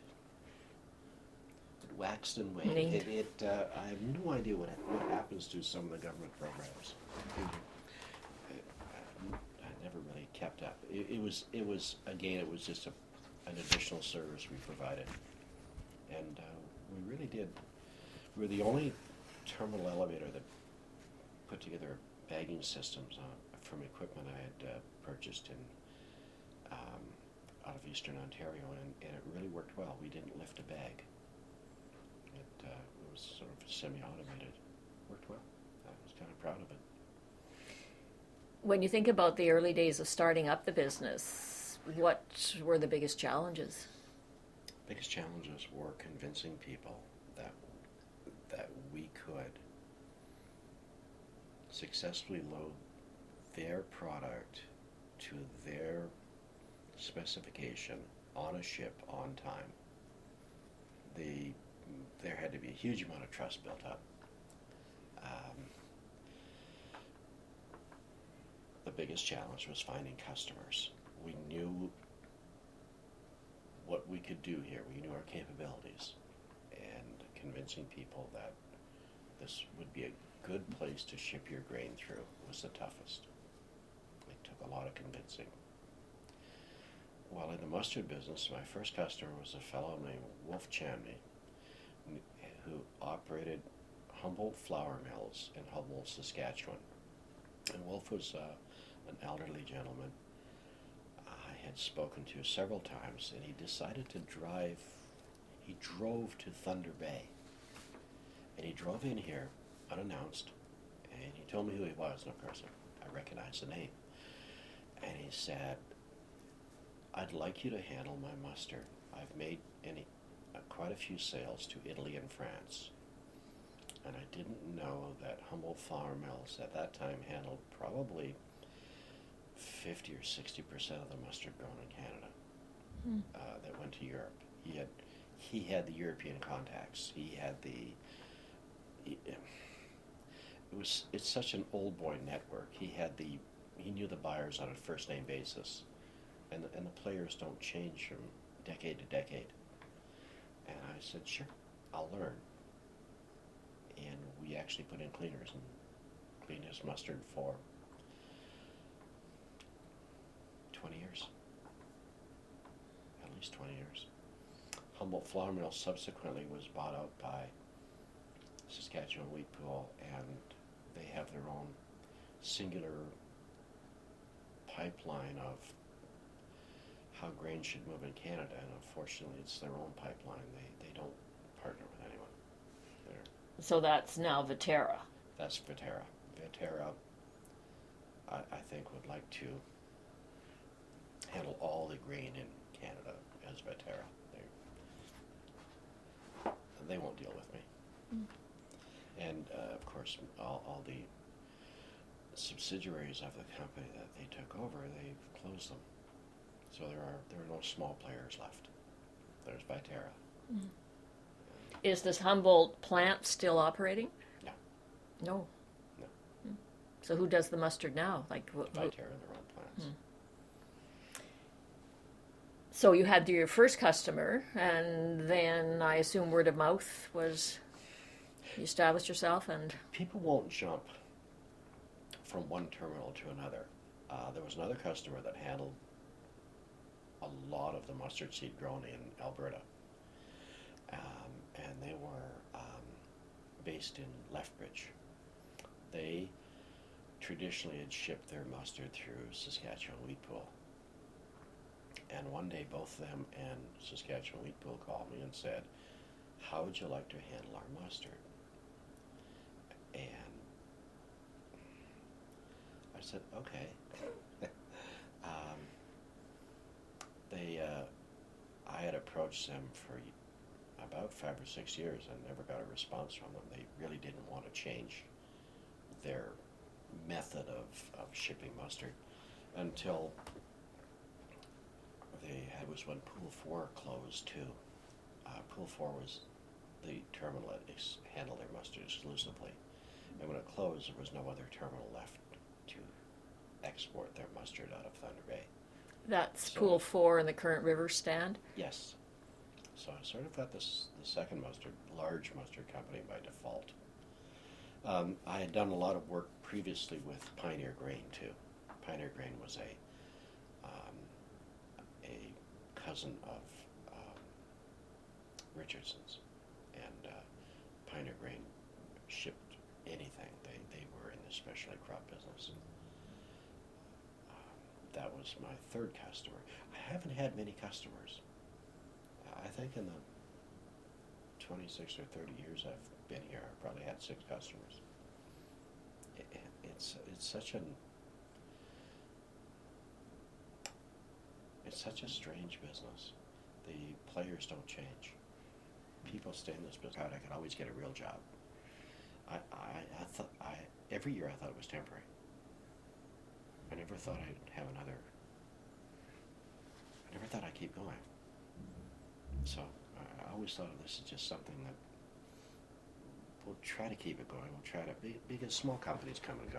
It waxed and waned. Waned. It, it uh, I have no idea what what happens to some of the government programs. It, I, I never really kept up. It, it was it was again it was just a, an additional service we provided, and uh, we really did. We were the only terminal elevator that put together bagging systems uh, from equipment I had uh, purchased in um, out of Eastern Ontario, and, and it really worked well. We didn't lift a bag. It, uh, it was sort of semi-automated. Worked well. I was kind of proud of it. When you think about the early days of starting up the business, what were the biggest challenges? Biggest challenges were convincing people that that we could successfully load their product to their specification on a ship on time. The, there had to be a huge amount of trust built up. Um, the biggest challenge was finding customers. We knew what we could do here. We knew our capabilities, and convincing people that this would be a good place to ship your grain through was the toughest. It took a lot of convincing. While in the mustard business, my first customer was a fellow named Wolf Chamney, who operated Humboldt flour mills in Humboldt, Saskatchewan. And Wolf was uh, an elderly gentleman I had spoken to several times, and he decided to drive, he drove to Thunder Bay. And he drove in here unannounced, and he told me who he was, and of course I, I recognized the name. And he said, "I'd like you to handle my mustard. I've made any, uh, quite a few sales to Italy and France. And I didn't know that Humboldt Flour Mills at that time handled probably fifty or sixty percent of the mustard grown in Canada Hmm. uh, that went to Europe. He had, he had the European contacts. He had the, he, it was, it's such an old boy network. He had the, he knew the buyers on a first name basis. And the, and the players don't change from decade to decade. And I said, sure, I'll learn. And we actually put in cleaners and cleaned his mustard for twenty years. At least twenty years. Humboldt Flour Mill subsequently was bought out by Saskatchewan Wheat Pool, and they have their own singular pipeline of how grain should move in Canada, and unfortunately it's their own pipeline. They, they don't partner with anyone. They're, So that's now Viterra. that's Viterra. Viterra, I, I think, would like to handle all the grain in Canada as Viterra. They, they won't deal with me. Mm. And, uh, of course, all, all the subsidiaries of the company that they took over, they've closed them. So there are there are no small players left. There's Viterra. Mm. Is this Humboldt plant still operating? No. No. No. Mm. So who does the mustard now? Like wh- wh- Viterra, their own plants. Mm. So you had your first customer, and then I assume word of mouth was you established yourself, and People won't jump from one terminal to another. Uh, there was another customer that handled a lot of the mustard seed grown in Alberta. Um, and they were um, based in Lethbridge. They traditionally had shipped their mustard through Saskatchewan Wheat Pool. And one day both them and Saskatchewan Wheat Pool called me and said, how would you like to handle our mustard? And I said, okay. um, they, uh, I had approached them for about five or six years and never got a response from them. They really didn't want to change their method of, of shipping mustard until they had was when Pool four closed too. Uh, Pool four was the terminal that ex- handled their mustard exclusively. And when it closed, there was no other terminal left to export their mustard out of Thunder Bay. That's So- Pool four in the current river stand. Yes. So I sort of got this the second mustard, large mustard company by default. Um, I had done a lot of work previously with Pioneer Grain too. Pioneer Grain was a um, a cousin of um, Richardson's, and uh, Pioneer Grain shipped anything. They they were in the specialty crop business. Um, that was my third customer. I haven't had many customers. I think in the twenty-six or thirty years I've been here, I've probably had six customers. It, it, it's it's such an it's such a strange business. The players don't change. People stay in this business. I could always get a real job. I I, I thought I every year I thought it was temporary. I never thought I'd have another. I never thought I'd keep going. So I always thought of this as just something that we'll try to keep it going. We'll try to, be, because small companies come and go.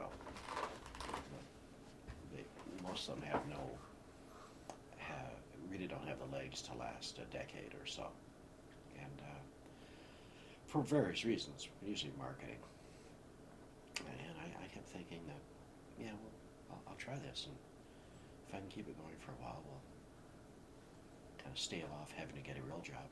They, most of them have no, have, really don't have the legs to last a decade or so. And uh, for various reasons, usually marketing. And I, I kept thinking that, yeah, well, I'll, I'll try this. And if I can keep it going for a while, we'll kind of stave off having to get a real job.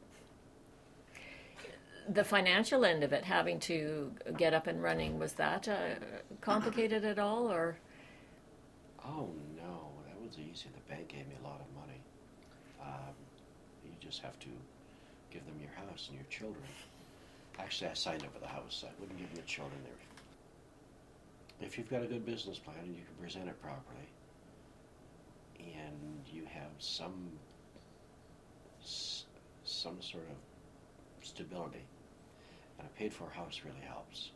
The financial end of it, having to get up and running, was that uh, complicated at all, or? Oh no, that was easy. The bank gave me a lot of money. Um, you just have to give them your house and your children. Actually, I signed up for the house. I wouldn't give them the children. There. If you've got a good business plan and you can present it properly, and you have some some sort of stability, and a paid-for house really helps.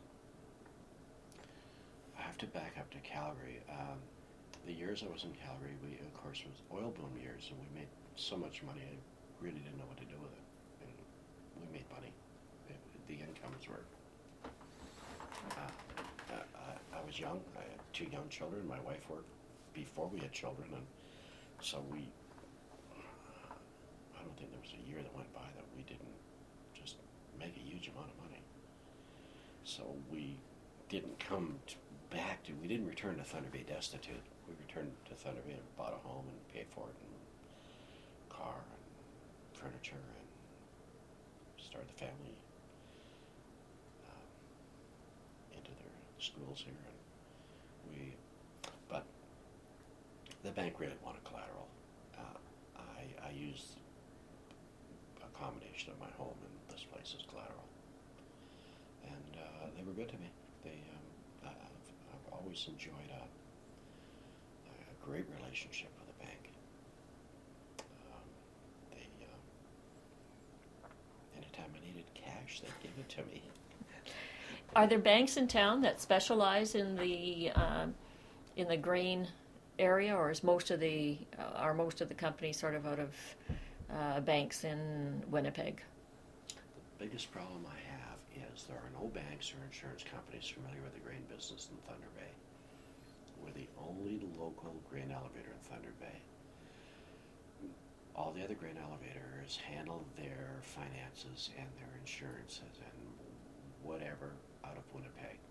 I have to back up to Calgary. Um, the years I was in Calgary, we of course was oil boom years, and we made so much money I really didn't know what to do with it. And we made money. It, the incomes were. Uh, I, I was young. I had two young children. My wife worked before we had children, and so we. I don't think there was a year that went by that we didn't just make a huge amount of money. So we didn't come to back to, we didn't return to Thunder Bay destitute. We returned to Thunder Bay and bought a home and paid for it, and car and furniture, and started the family um, into their schools here. And we, but the bank really wanted collateral. Uh, I, I used a combination of my home and this place as collateral, and uh, they were good to me. They, um, I've, I've always enjoyed a, a great relationship with the bank. Um, they, um, anytime I needed cash, they'd give it to me. Are there banks in town that specialize in the um, in the grain area, or is most of the uh, are most of the companies sort of out of uh, banks in Winnipeg? The biggest problem I have is there are no banks or insurance companies familiar with the grain business in Thunder Bay. We're the only local grain elevator in Thunder Bay. All the other grain elevators handle their finances and their insurances and whatever out of Winnipeg.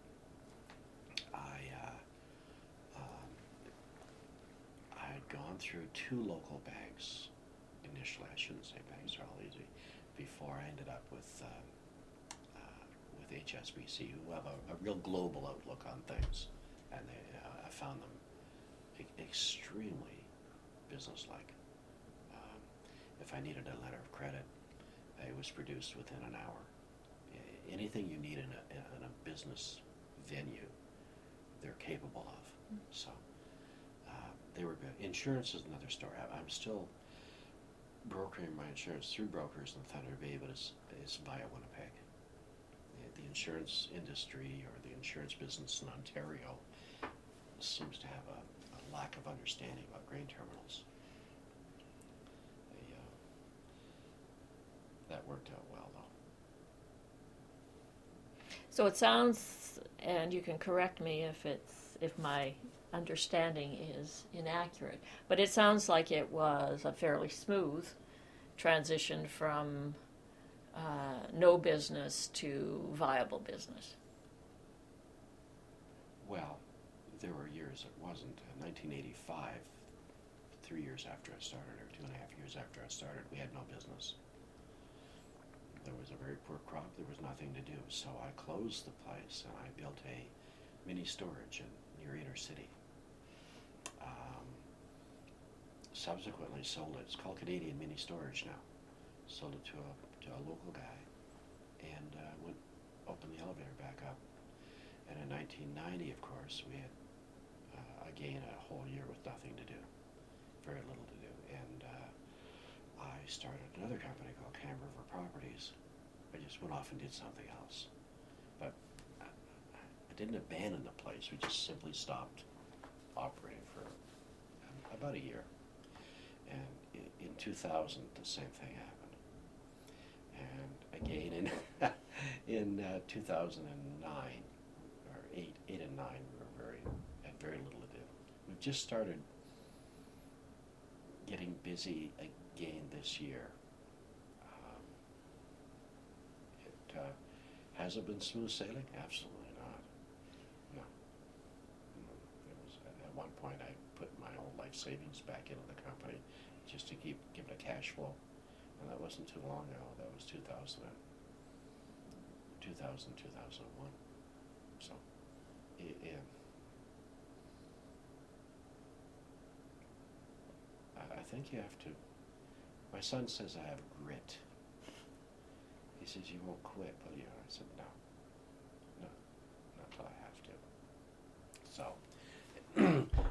I uh, um, I had gone through two local banks initially. I shouldn't say banks are all easy. Before I ended up with um, uh, with H S B C, who have a, a real global outlook on things, and they, uh, I found them e- extremely businesslike. Um, if I needed a letter of credit, it was produced within an hour. A- Anything you need in a, in a business venue, they're capable of. Mm. So uh, they were good. Insurance is another story. I, I'm still brokering my insurance through brokers in Thunder Bay, but it's, it's via Winnipeg. The, the insurance industry or the insurance business in Ontario seems to have a, a lack of understanding about grain terminals. They, uh, that worked out well, though. So it sounds, and you can correct me if it's if my understanding is inaccurate, but it sounds like it was a fairly smooth transition from uh, no business to viable business. Well, there were years it wasn't. In nineteen eighty-five, three years after I started, or two and a half years after I started, we had no business. There was a very poor crop. There was nothing to do. So I closed the place and I built a mini storage in near Inner City. Um, subsequently sold it. It's called Canadian Mini Storage now. Sold it to a to a local guy, and uh, went opened the elevator back up. And in nineteen ninety, of course, we had uh, again a whole year with nothing to do, very little to do, and uh, I started another company called Cam River Properties. I just went off and did something else, but I, I didn't abandon the place. We just simply stopped operating for um, about a year, and in, in two thousand, the same thing happened, and again in in uh, two thousand nine. Eight, eight and nine, we were very had very little to do. We've just started getting busy again this year. Um, it uh, has it been smooth sailing? Absolutely not. No. It was at one point I put my own life savings back into the company just to keep give it a cash flow, and that wasn't too long ago. That was two thousand, two thousand, two thousand one. So. Yeah. I think you have to. My son says I have grit. He says you won't quit, will you? I said no, no, not till I have to. So,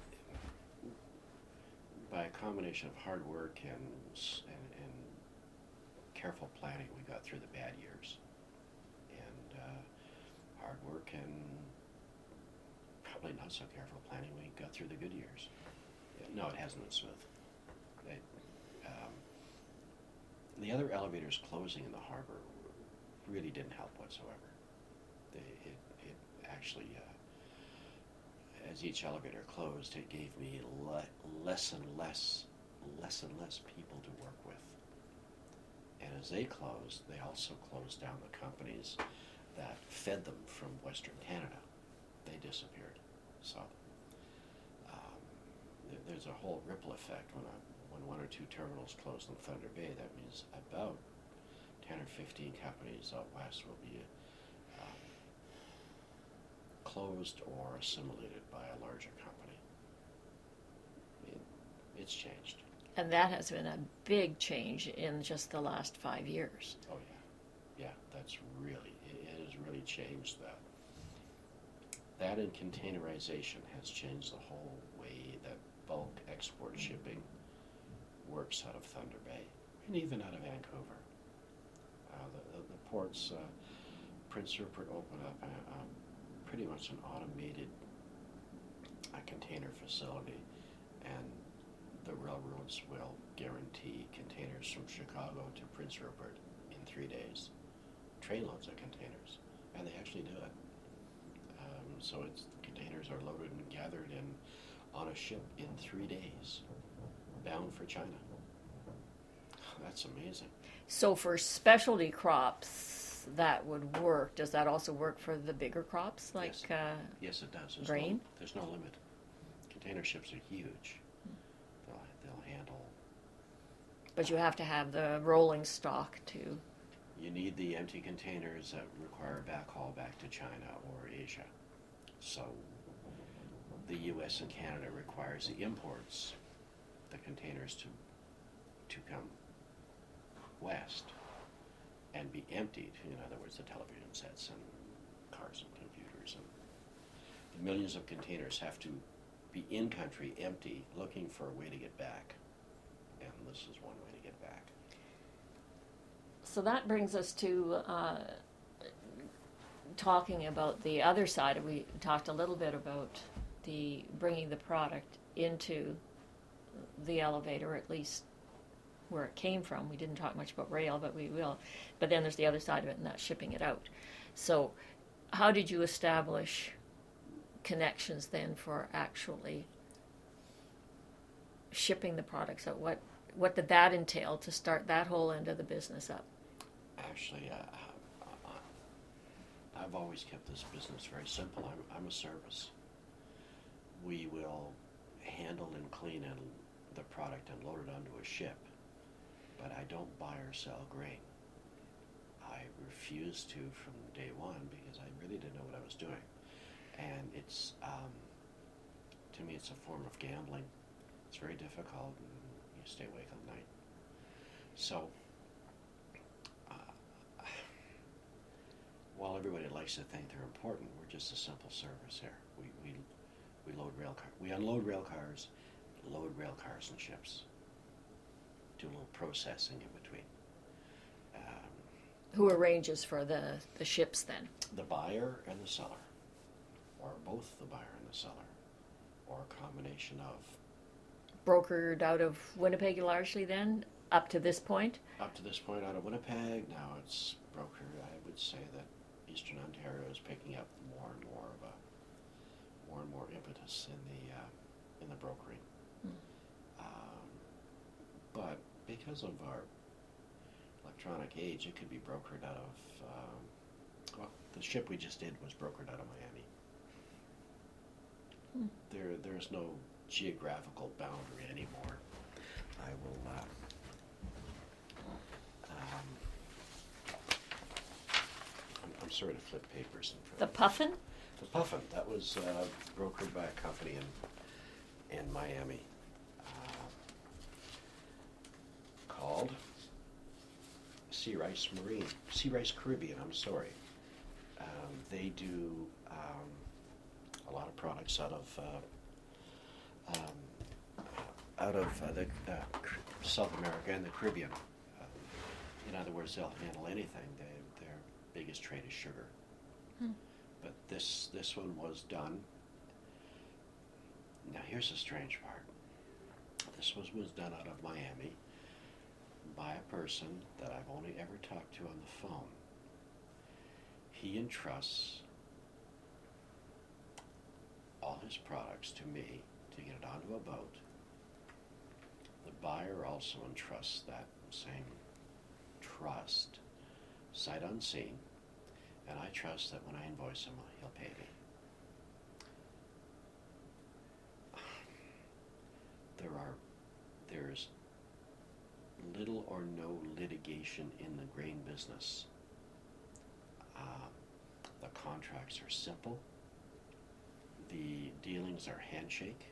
by a combination of hard work and, and and careful planning, we got through the bad years. And uh, hard work and probably not so careful planning, we got through the good years. No, it hasn't been smooth. It, um, the other elevators closing in the harbor really didn't help whatsoever. They, it, it actually, uh, as each elevator closed, it gave me le- less and less, less and less people to work with. And as they closed, they also closed down the companies that fed them from Western Canada. They disappeared. So um, th- there's a whole ripple effect when a, when one or two terminals close in Thunder Bay. That means about ten or fifteen companies out west will be um, closed or assimilated by a larger company. It, it's changed. And that has been a big change in just the last five years. Oh yeah, yeah. That's really it, it has really changed that. That and containerization has changed the whole way that bulk export shipping works out of Thunder Bay, and even out of Vancouver. Uh, the, the, the ports, uh, Prince Rupert opened up a, a, pretty much an automated uh, container facility, and the railroads will guarantee containers from Chicago to Prince Rupert in three days. Trainloads of containers, and they actually do it. Um, so it's containers are loaded and gathered in on a ship in three days, bound for China. That's amazing. So for specialty crops, that would work. Does that also work for the bigger crops, like yes, uh, yes it does. There's grain? No, there's no limit. Container ships are huge. They'll, they'll handle. But you have to have the rolling stock too. You need the empty containers that require backhaul back to China or Asia. So the U S and Canada requires the imports, the containers to to come west and be emptied. In other words, the television sets and cars and computers and the millions of containers have to be in country, empty, looking for a way to get back. And this is one way to get back. So that brings us to uh, talking about the other side. We talked a little bit about the bringing the product into the elevator, at least where it came from. We didn't talk much about rail, but we will. But then there's the other side of it, and that's shipping it out. So how did you establish connections then for actually shipping the products out? What what did that entail to start that whole end of the business up? Actually, uh, I've always kept this business very simple. I'm, I'm a service. We will handle and clean and the product and load it onto a ship, but I don't buy or sell grain. I refused to from day one because I really didn't know what I was doing. And it's, um, to me, it's a form of gambling. It's very difficult, and you stay awake all night. So, uh, while everybody likes to think they're important, we're just a simple service here. We we we load rail car, we unload rail cars, load rail cars and ships. Do a little processing in between. Um, Who arranges for the, the ships then? the buyer and the seller, or both the buyer and the seller, or a combination of. Brokered out of Winnipeg largely then, up to this point? Up to this point out of Winnipeg, now it's brokered. I would say that Eastern Ontario is picking up more and more of a more and more impetus in the uh, in the brokering. Hmm. Um, but because of our electronic age, it could be brokered out of. Um, well, the ship we just did was brokered out of Miami. Hmm. There, there's no geographical boundary anymore. I will. Uh, um, I'm, I'm sorry to flip papers in front. The of Puffin? The Puffin. That was uh, brokered by a company in in Miami uh, called Sea Rice Marine, Sea Rice Caribbean. I'm sorry. Um, they do um, a lot of products out of. Uh, Um, out of uh, the uh, South America and the Caribbean. Uh, in other words, they'll handle anything. They, their biggest trade is sugar. Hmm. But this this one was done. Now here's the strange part. This was was done out of Miami by a person that I've only ever talked to on the phone. He entrusts all his products to me to get it onto a boat. The buyer also entrusts that same trust, sight unseen, and I trust that when I invoice him, he'll pay me. There are, there's little or no litigation in the grain business. Um, the contracts are simple. The dealings are handshake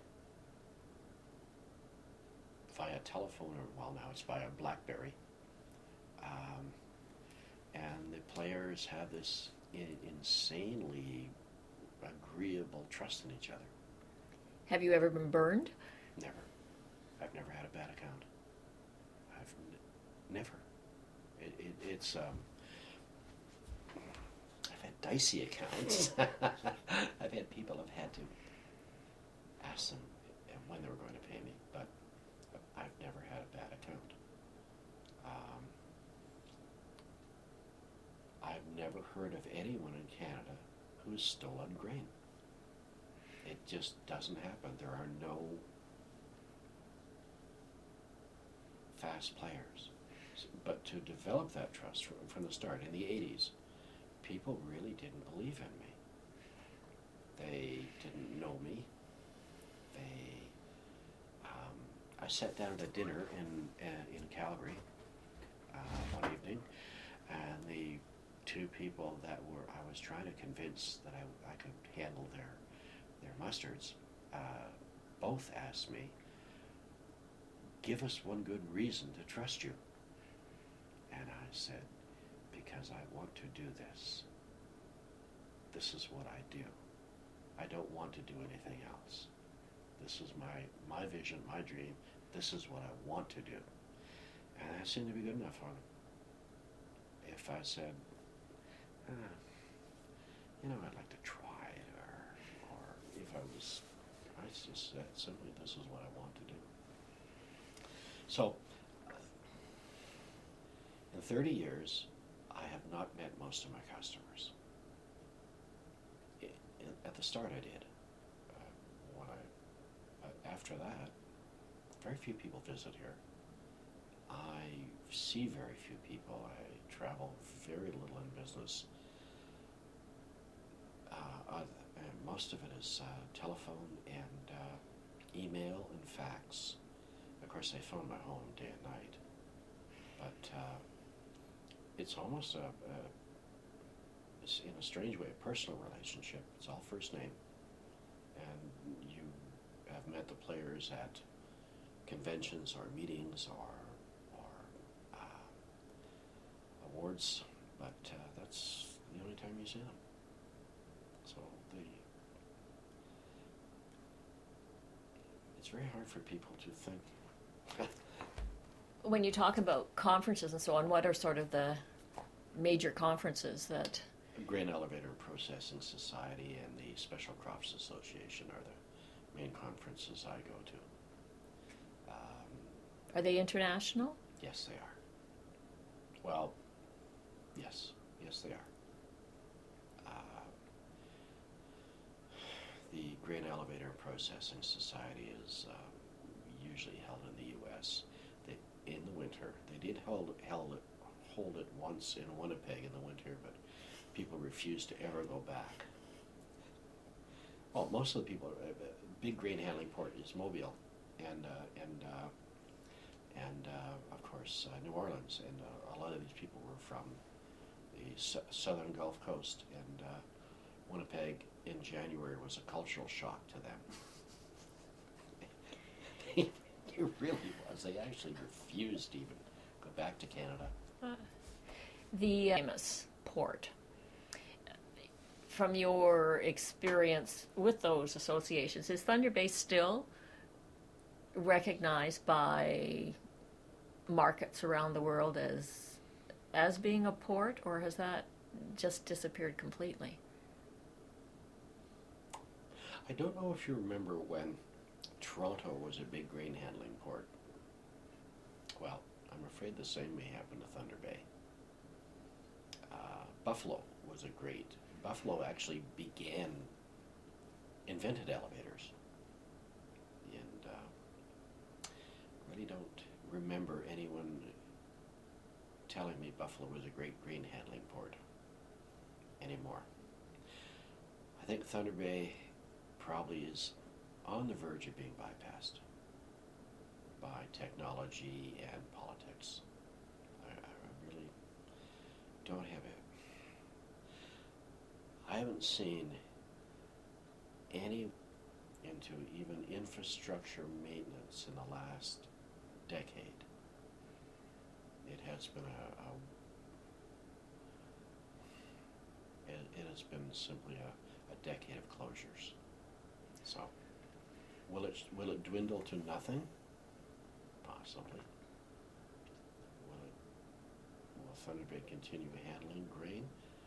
via telephone, or well, now it's via BlackBerry. Um, and the players have this in- insanely agreeable trust in each other. Have you ever been burned? Never. I've never had a bad account. I've n- never. It, it, it's, um, I've had dicey accounts. I've had people have had to ask them when they were going to pay me, but I've never had a bad account. Um, I've never heard of anyone in Canada who's stolen grain. It just doesn't happen. There are no fast players. But to develop that trust from, from the start, in the eighties, people really didn't believe in me. They didn't know me. They, um, I sat down at a dinner in uh, in Calgary uh, one evening, and the two people that were I was trying to convince that I, I could handle their their mustards uh, both asked me, give us one good reason to trust you. And I said, because I want to do this. This is what I do. I don't want to do anything else. This is my, my vision, my dream. This is what I want to do. And that seemed to be good enough for them. If I said, ah, you know, I'd like to try it, or, or if I was, I just said simply, this is what I want to do. So, in thirty years, I have not met most of my customers. I, in, at the start I did. Uh, when I, uh, after that, very few people visit here. I see very few people. I travel very little in business. Uh, I, and most of it is uh, telephone and uh, email and fax. Of course, they phone my home day and night. But uh, it's almost a, a, it's in a strange way, a personal relationship. It's all first name. And you have met the players at conventions or meetings or awards, but uh, that's the only time you see them. So the it's very hard for people to think. When you talk about conferences and so on, what are sort of the major conferences that... Grain Elevator and Processing Society and the Special Crops Association are the main conferences I go to. Um, are they international? Yes, they are. Well, Yes, yes they are. Uh, the Grain Elevator and Processing Society is uh, usually held in the U S They, in the winter. They did hold, held it, hold it once in Winnipeg in the winter, but people refused to ever go back. Well, most of the people, uh, big grain handling port is Mobile, and uh, and uh, and uh, of course uh, New Orleans, and uh, a lot of these people were from the su- southern Gulf Coast, and uh, Winnipeg in January was a cultural shock to them. It really was. They actually refused to even go back to Canada. Uh, the famous port. From your experience with those associations, is Thunder Bay still recognized by markets around the world as as being a port, or has that just disappeared completely? I don't know if you remember when Toronto was a big grain handling port. Well, I'm afraid the same may happen to Thunder Bay. Uh, Buffalo was a great, Buffalo actually began, invented elevators. And uh, I really don't remember anyone telling me Buffalo was a great grain handling port anymore. I think Thunder Bay probably is on the verge of being bypassed by technology and politics. I, I really don't have it. I haven't seen any into even infrastructure maintenance in the last decade. It has been a, a it, it has been simply a, a decade of closures. So, will it will it dwindle to nothing? Possibly. Will it? Will Thunder Bay continue handling grain?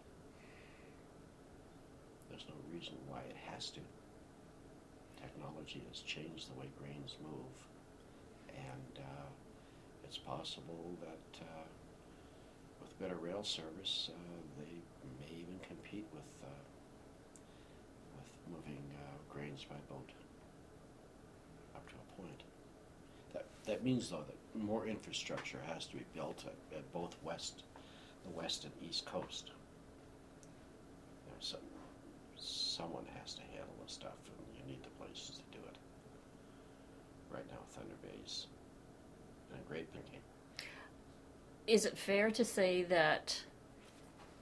There's no reason why it has to. Technology has changed the way grains move, and uh, it's possible that uh, with better rail service, uh, they may even compete with uh, with moving uh, grains by boat up to a point. That that means though that more infrastructure has to be built at, at both west, the west and east coast. You know, so, someone has to handle the stuff, and you need the places to do it. Right now, Thunder Bay's in a great thinking. Is it fair to say that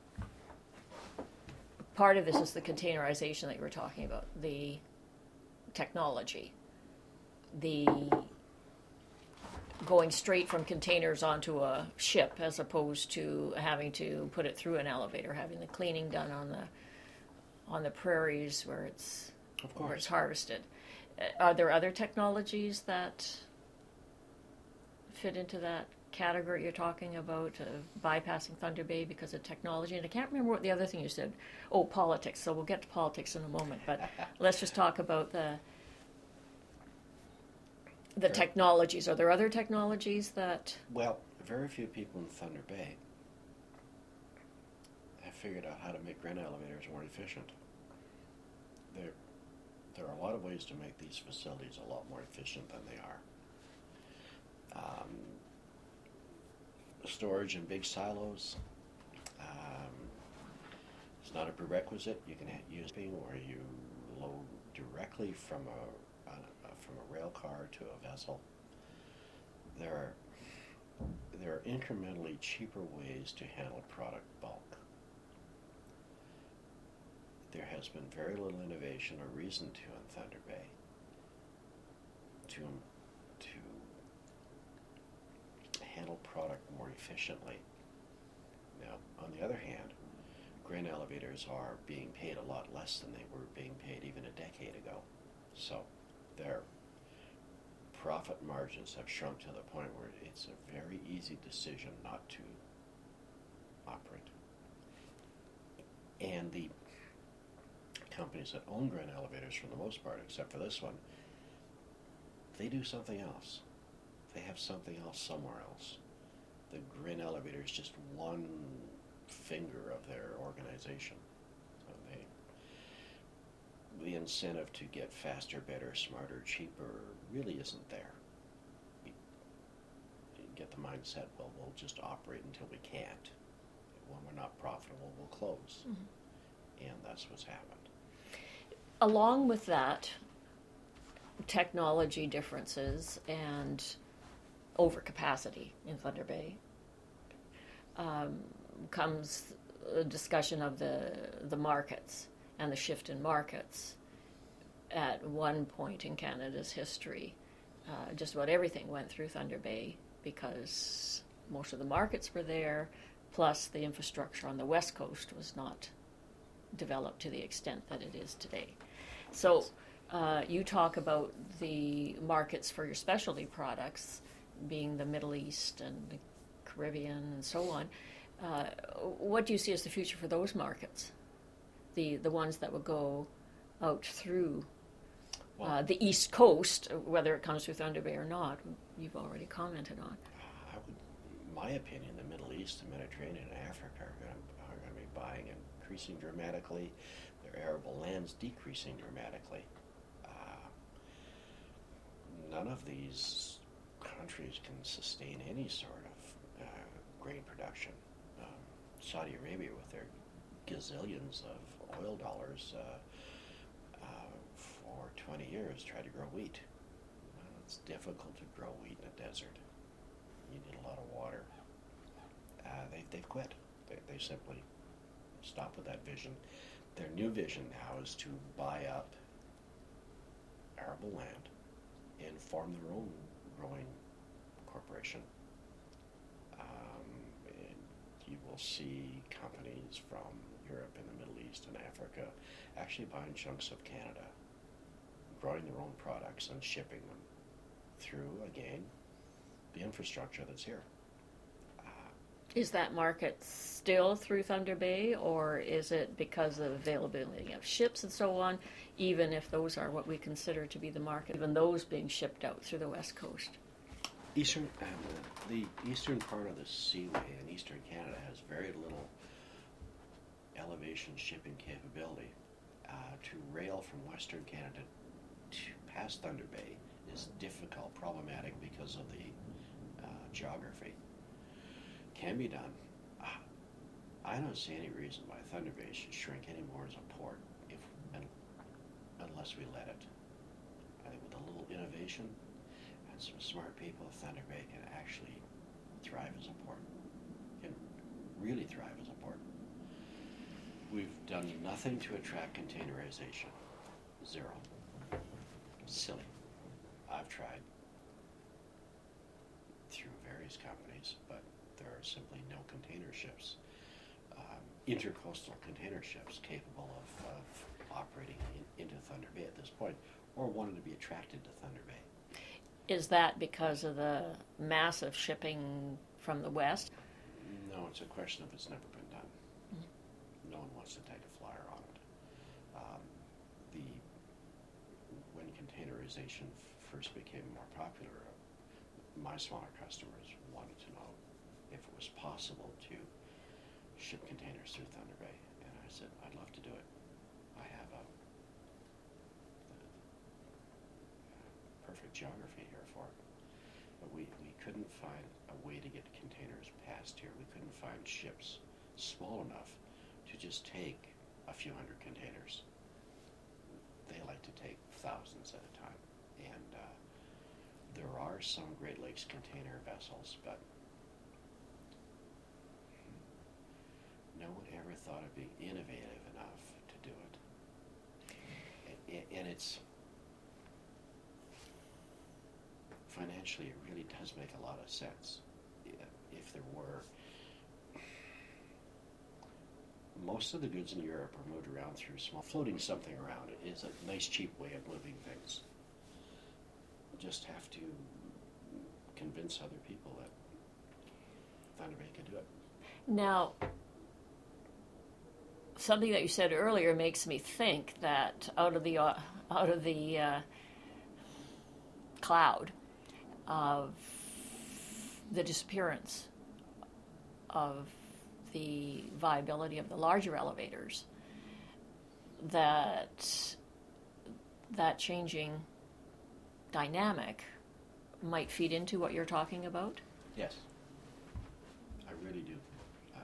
part of this is the containerization that you were talking about, the technology. The going straight from containers onto a ship as opposed to having to put it through an elevator, having the cleaning done on the on the prairies where it's Of course. where it's harvested. Uh, Are there other technologies that fit into that category you're talking about, uh, bypassing Thunder Bay because of technology? And I can't remember what the other thing you said. Oh, politics. So we'll get to politics in a moment, but let's just talk about the the Sure. technologies. Are there other technologies that? Well, very few people in Thunder Bay have figured out how to make grain elevators more efficient. There, there are a lot of ways to make these facilities a lot more efficient than they are. Um, storage in big silos um, is not a prerequisite. You can ha- use being where you load directly from a, a, a from a rail car to a vessel. There are there are incrementally cheaper ways to handle product bulk. There has been very little innovation or reason to in Thunder Bay to to handle product more efficiently. Now, on the other hand, grain elevators are being paid a lot less than they were being paid even a decade ago. So their profit margins have shrunk to the point where it's a very easy decision not to operate. And the companies that own grain elevators, for the most part, except for this one, they do something else. They have something else somewhere else. The grain elevator is just one finger of their organization. So they, the incentive to get faster, better, smarter, cheaper really isn't there. You get the mindset, well, we'll just operate until we can't. When we're not profitable, we'll close. Mm-hmm. And that's what's happened. Along with that, technology differences and overcapacity in Thunder Bay um, comes a discussion of the the markets and the shift in markets. At one point in Canada's history, uh, just about everything went through Thunder Bay because most of the markets were there, plus the infrastructure on the west coast was not developed to the extent that it is today. So uh, you talk about the markets for your specialty products being the Middle East and the Caribbean and so on. Uh, what do you see as the future for those markets? The the ones that will go out through Well, uh, the East Coast, whether it comes through Thunder Bay or not, you've already commented on. I would, my opinion, the Middle East, the Mediterranean, and Africa are going to are going to be buying and increasing dramatically. Their arable lands decreasing dramatically. Uh, none of these countries can sustain any sort of uh, grain production. Um, Saudi Arabia, with their gazillions of oil dollars, uh, uh, for twenty years tried to grow wheat. Well, it's difficult to grow wheat in a desert. You need a lot of water. Uh, they, they've quit. They, they simply stopped with that vision. Their new vision now is to buy up arable land and form their own growing corporation. Um, and you will see companies from Europe and the Middle East and Africa actually buying chunks of Canada, growing their own products and shipping them through, again, the infrastructure that's here. Is that market still through Thunder Bay, or is it because of availability of ships and so on, even if those are what we consider to be the market, even those being shipped out through the west coast? Eastern, um, the eastern part of the seaway in eastern Canada has very little elevation shipping capability. Uh, to rail from western Canada to past Thunder Bay is difficult, problematic because of the uh, geography. Can be done. Uh, I don't see any reason why Thunder Bay should shrink any more as a port, if un, unless we let it. I think with a little innovation and some smart people, Thunder Bay can actually thrive as a port. Can really thrive as a port. We've done nothing to attract containerization. Zero. silly. I've tried through various companies, but there are simply no container ships, um, intercoastal container ships capable of, of operating in, into Thunder Bay at this point, or wanting to be attracted to Thunder Bay. Is that because of the massive shipping from the west? No, it's a question of it's never been done. Mm-hmm. No one wants to take a flyer on it. Um, the when containerization first became more popular, my smaller customers wanted to know if it was possible to ship containers through Thunder Bay, and I said I'd love to do it. I have a, a perfect geography here for it, but we, we couldn't find a way to get containers past here. We couldn't find ships small enough to just take a few hundred containers. They like to take thousands at a time, and uh, there are some Great Lakes container vessels, but no one ever thought of being innovative enough to do it. And it's financially, it really does make a lot of sense. If there were, most of the goods in Europe are moved around through small, floating something around it is a nice cheap way of moving things. You just have to convince other people that Thunder Bay can do it. Now, something that you said earlier makes me think that out of the uh, out of the uh, cloud of the disappearance of the viability of the larger elevators, that that changing dynamic might feed into what you're talking about? Yes, I really do. Uh,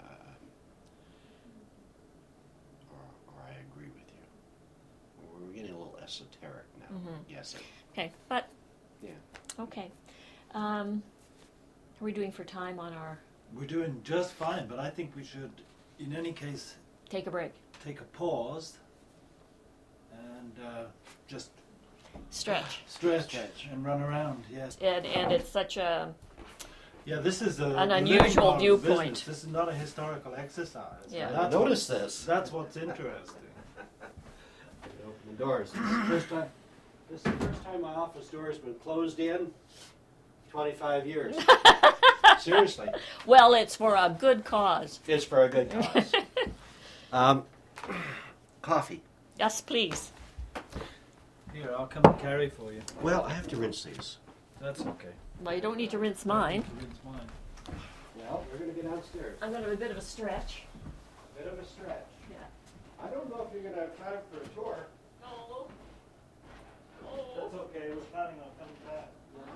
or, or I agree with you. We're getting a little esoteric now. Mm-hmm. Yes. Okay, but Yeah. okay. Um, how are we doing for time on our... We're doing just fine, but I think we should, in any case, Take a break. take a pause and uh, just Stretch. stretch, Stretch. and run around. Yes. And, and it's such a... Yeah, this is a An the unusual living part of the viewpoint. business. This is not a historical exercise. Yeah. And I that's noticed what- this. That's what's interesting. Open the doors. This is the first time. This is the first time my office door has been closed in twenty-five years. Seriously, Well, it's for a good cause. it's for a good cause. um, coffee. Yes, please. Here, I'll come and carry for you. Well, I have to rinse these. That's okay. Well, you don't need to rinse mine. Rinse mine. Well, we're going to get downstairs. I'm going to have a bit of a stretch. A bit of a stretch. Yeah. I don't know if you're going to have time for a tour. No. That's okay. We're planning on coming back.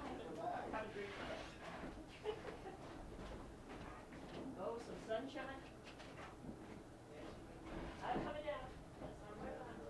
Oh, some sunshine. I'm coming down. Yes, I'm right on.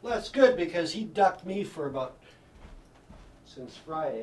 Well, it's good because he ducked me for about since Friday.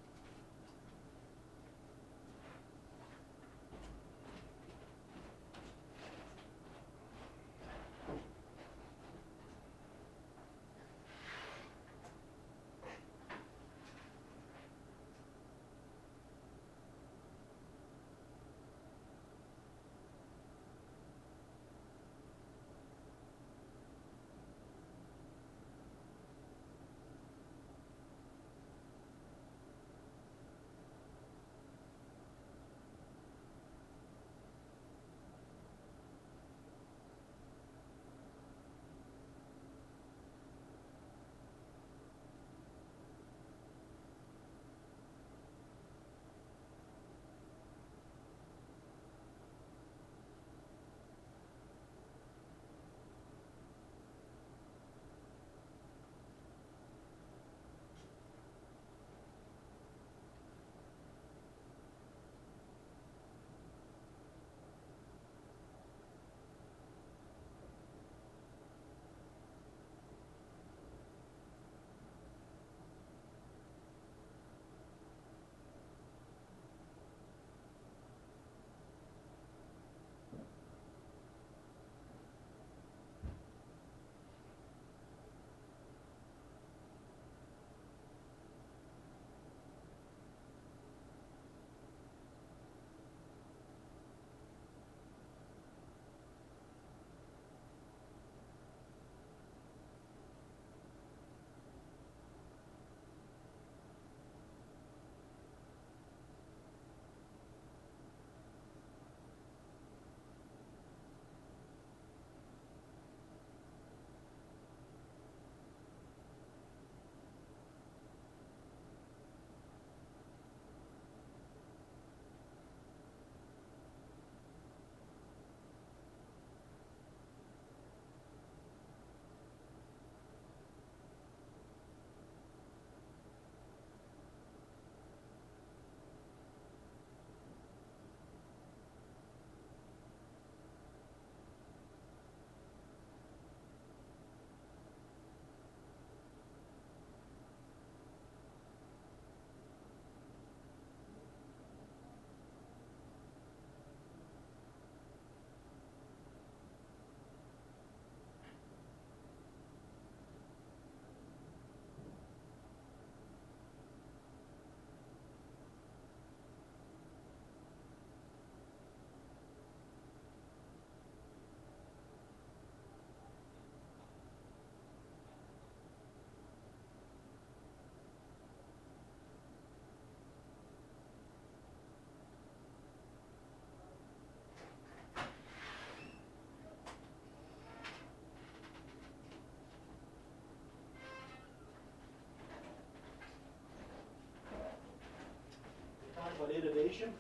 About innovation.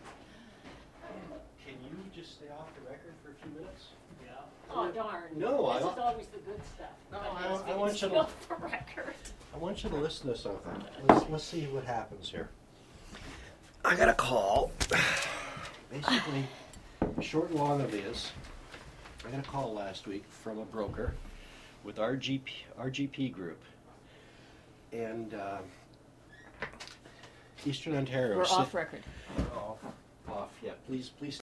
Can you just stay off the record for a few minutes? Yeah. Oh, darn. No, I This don't- is always the good stuff. No, But I- yes, I we can want you stay to- off the record. I want you to listen to something. Let's, let's see what happens here. I got a call. Basically, short and long of it is, I got a call last week from a broker with R G P, R G P Group. And uh, Eastern Ontario. We're sit- off record. Off, off, yeah. Please, please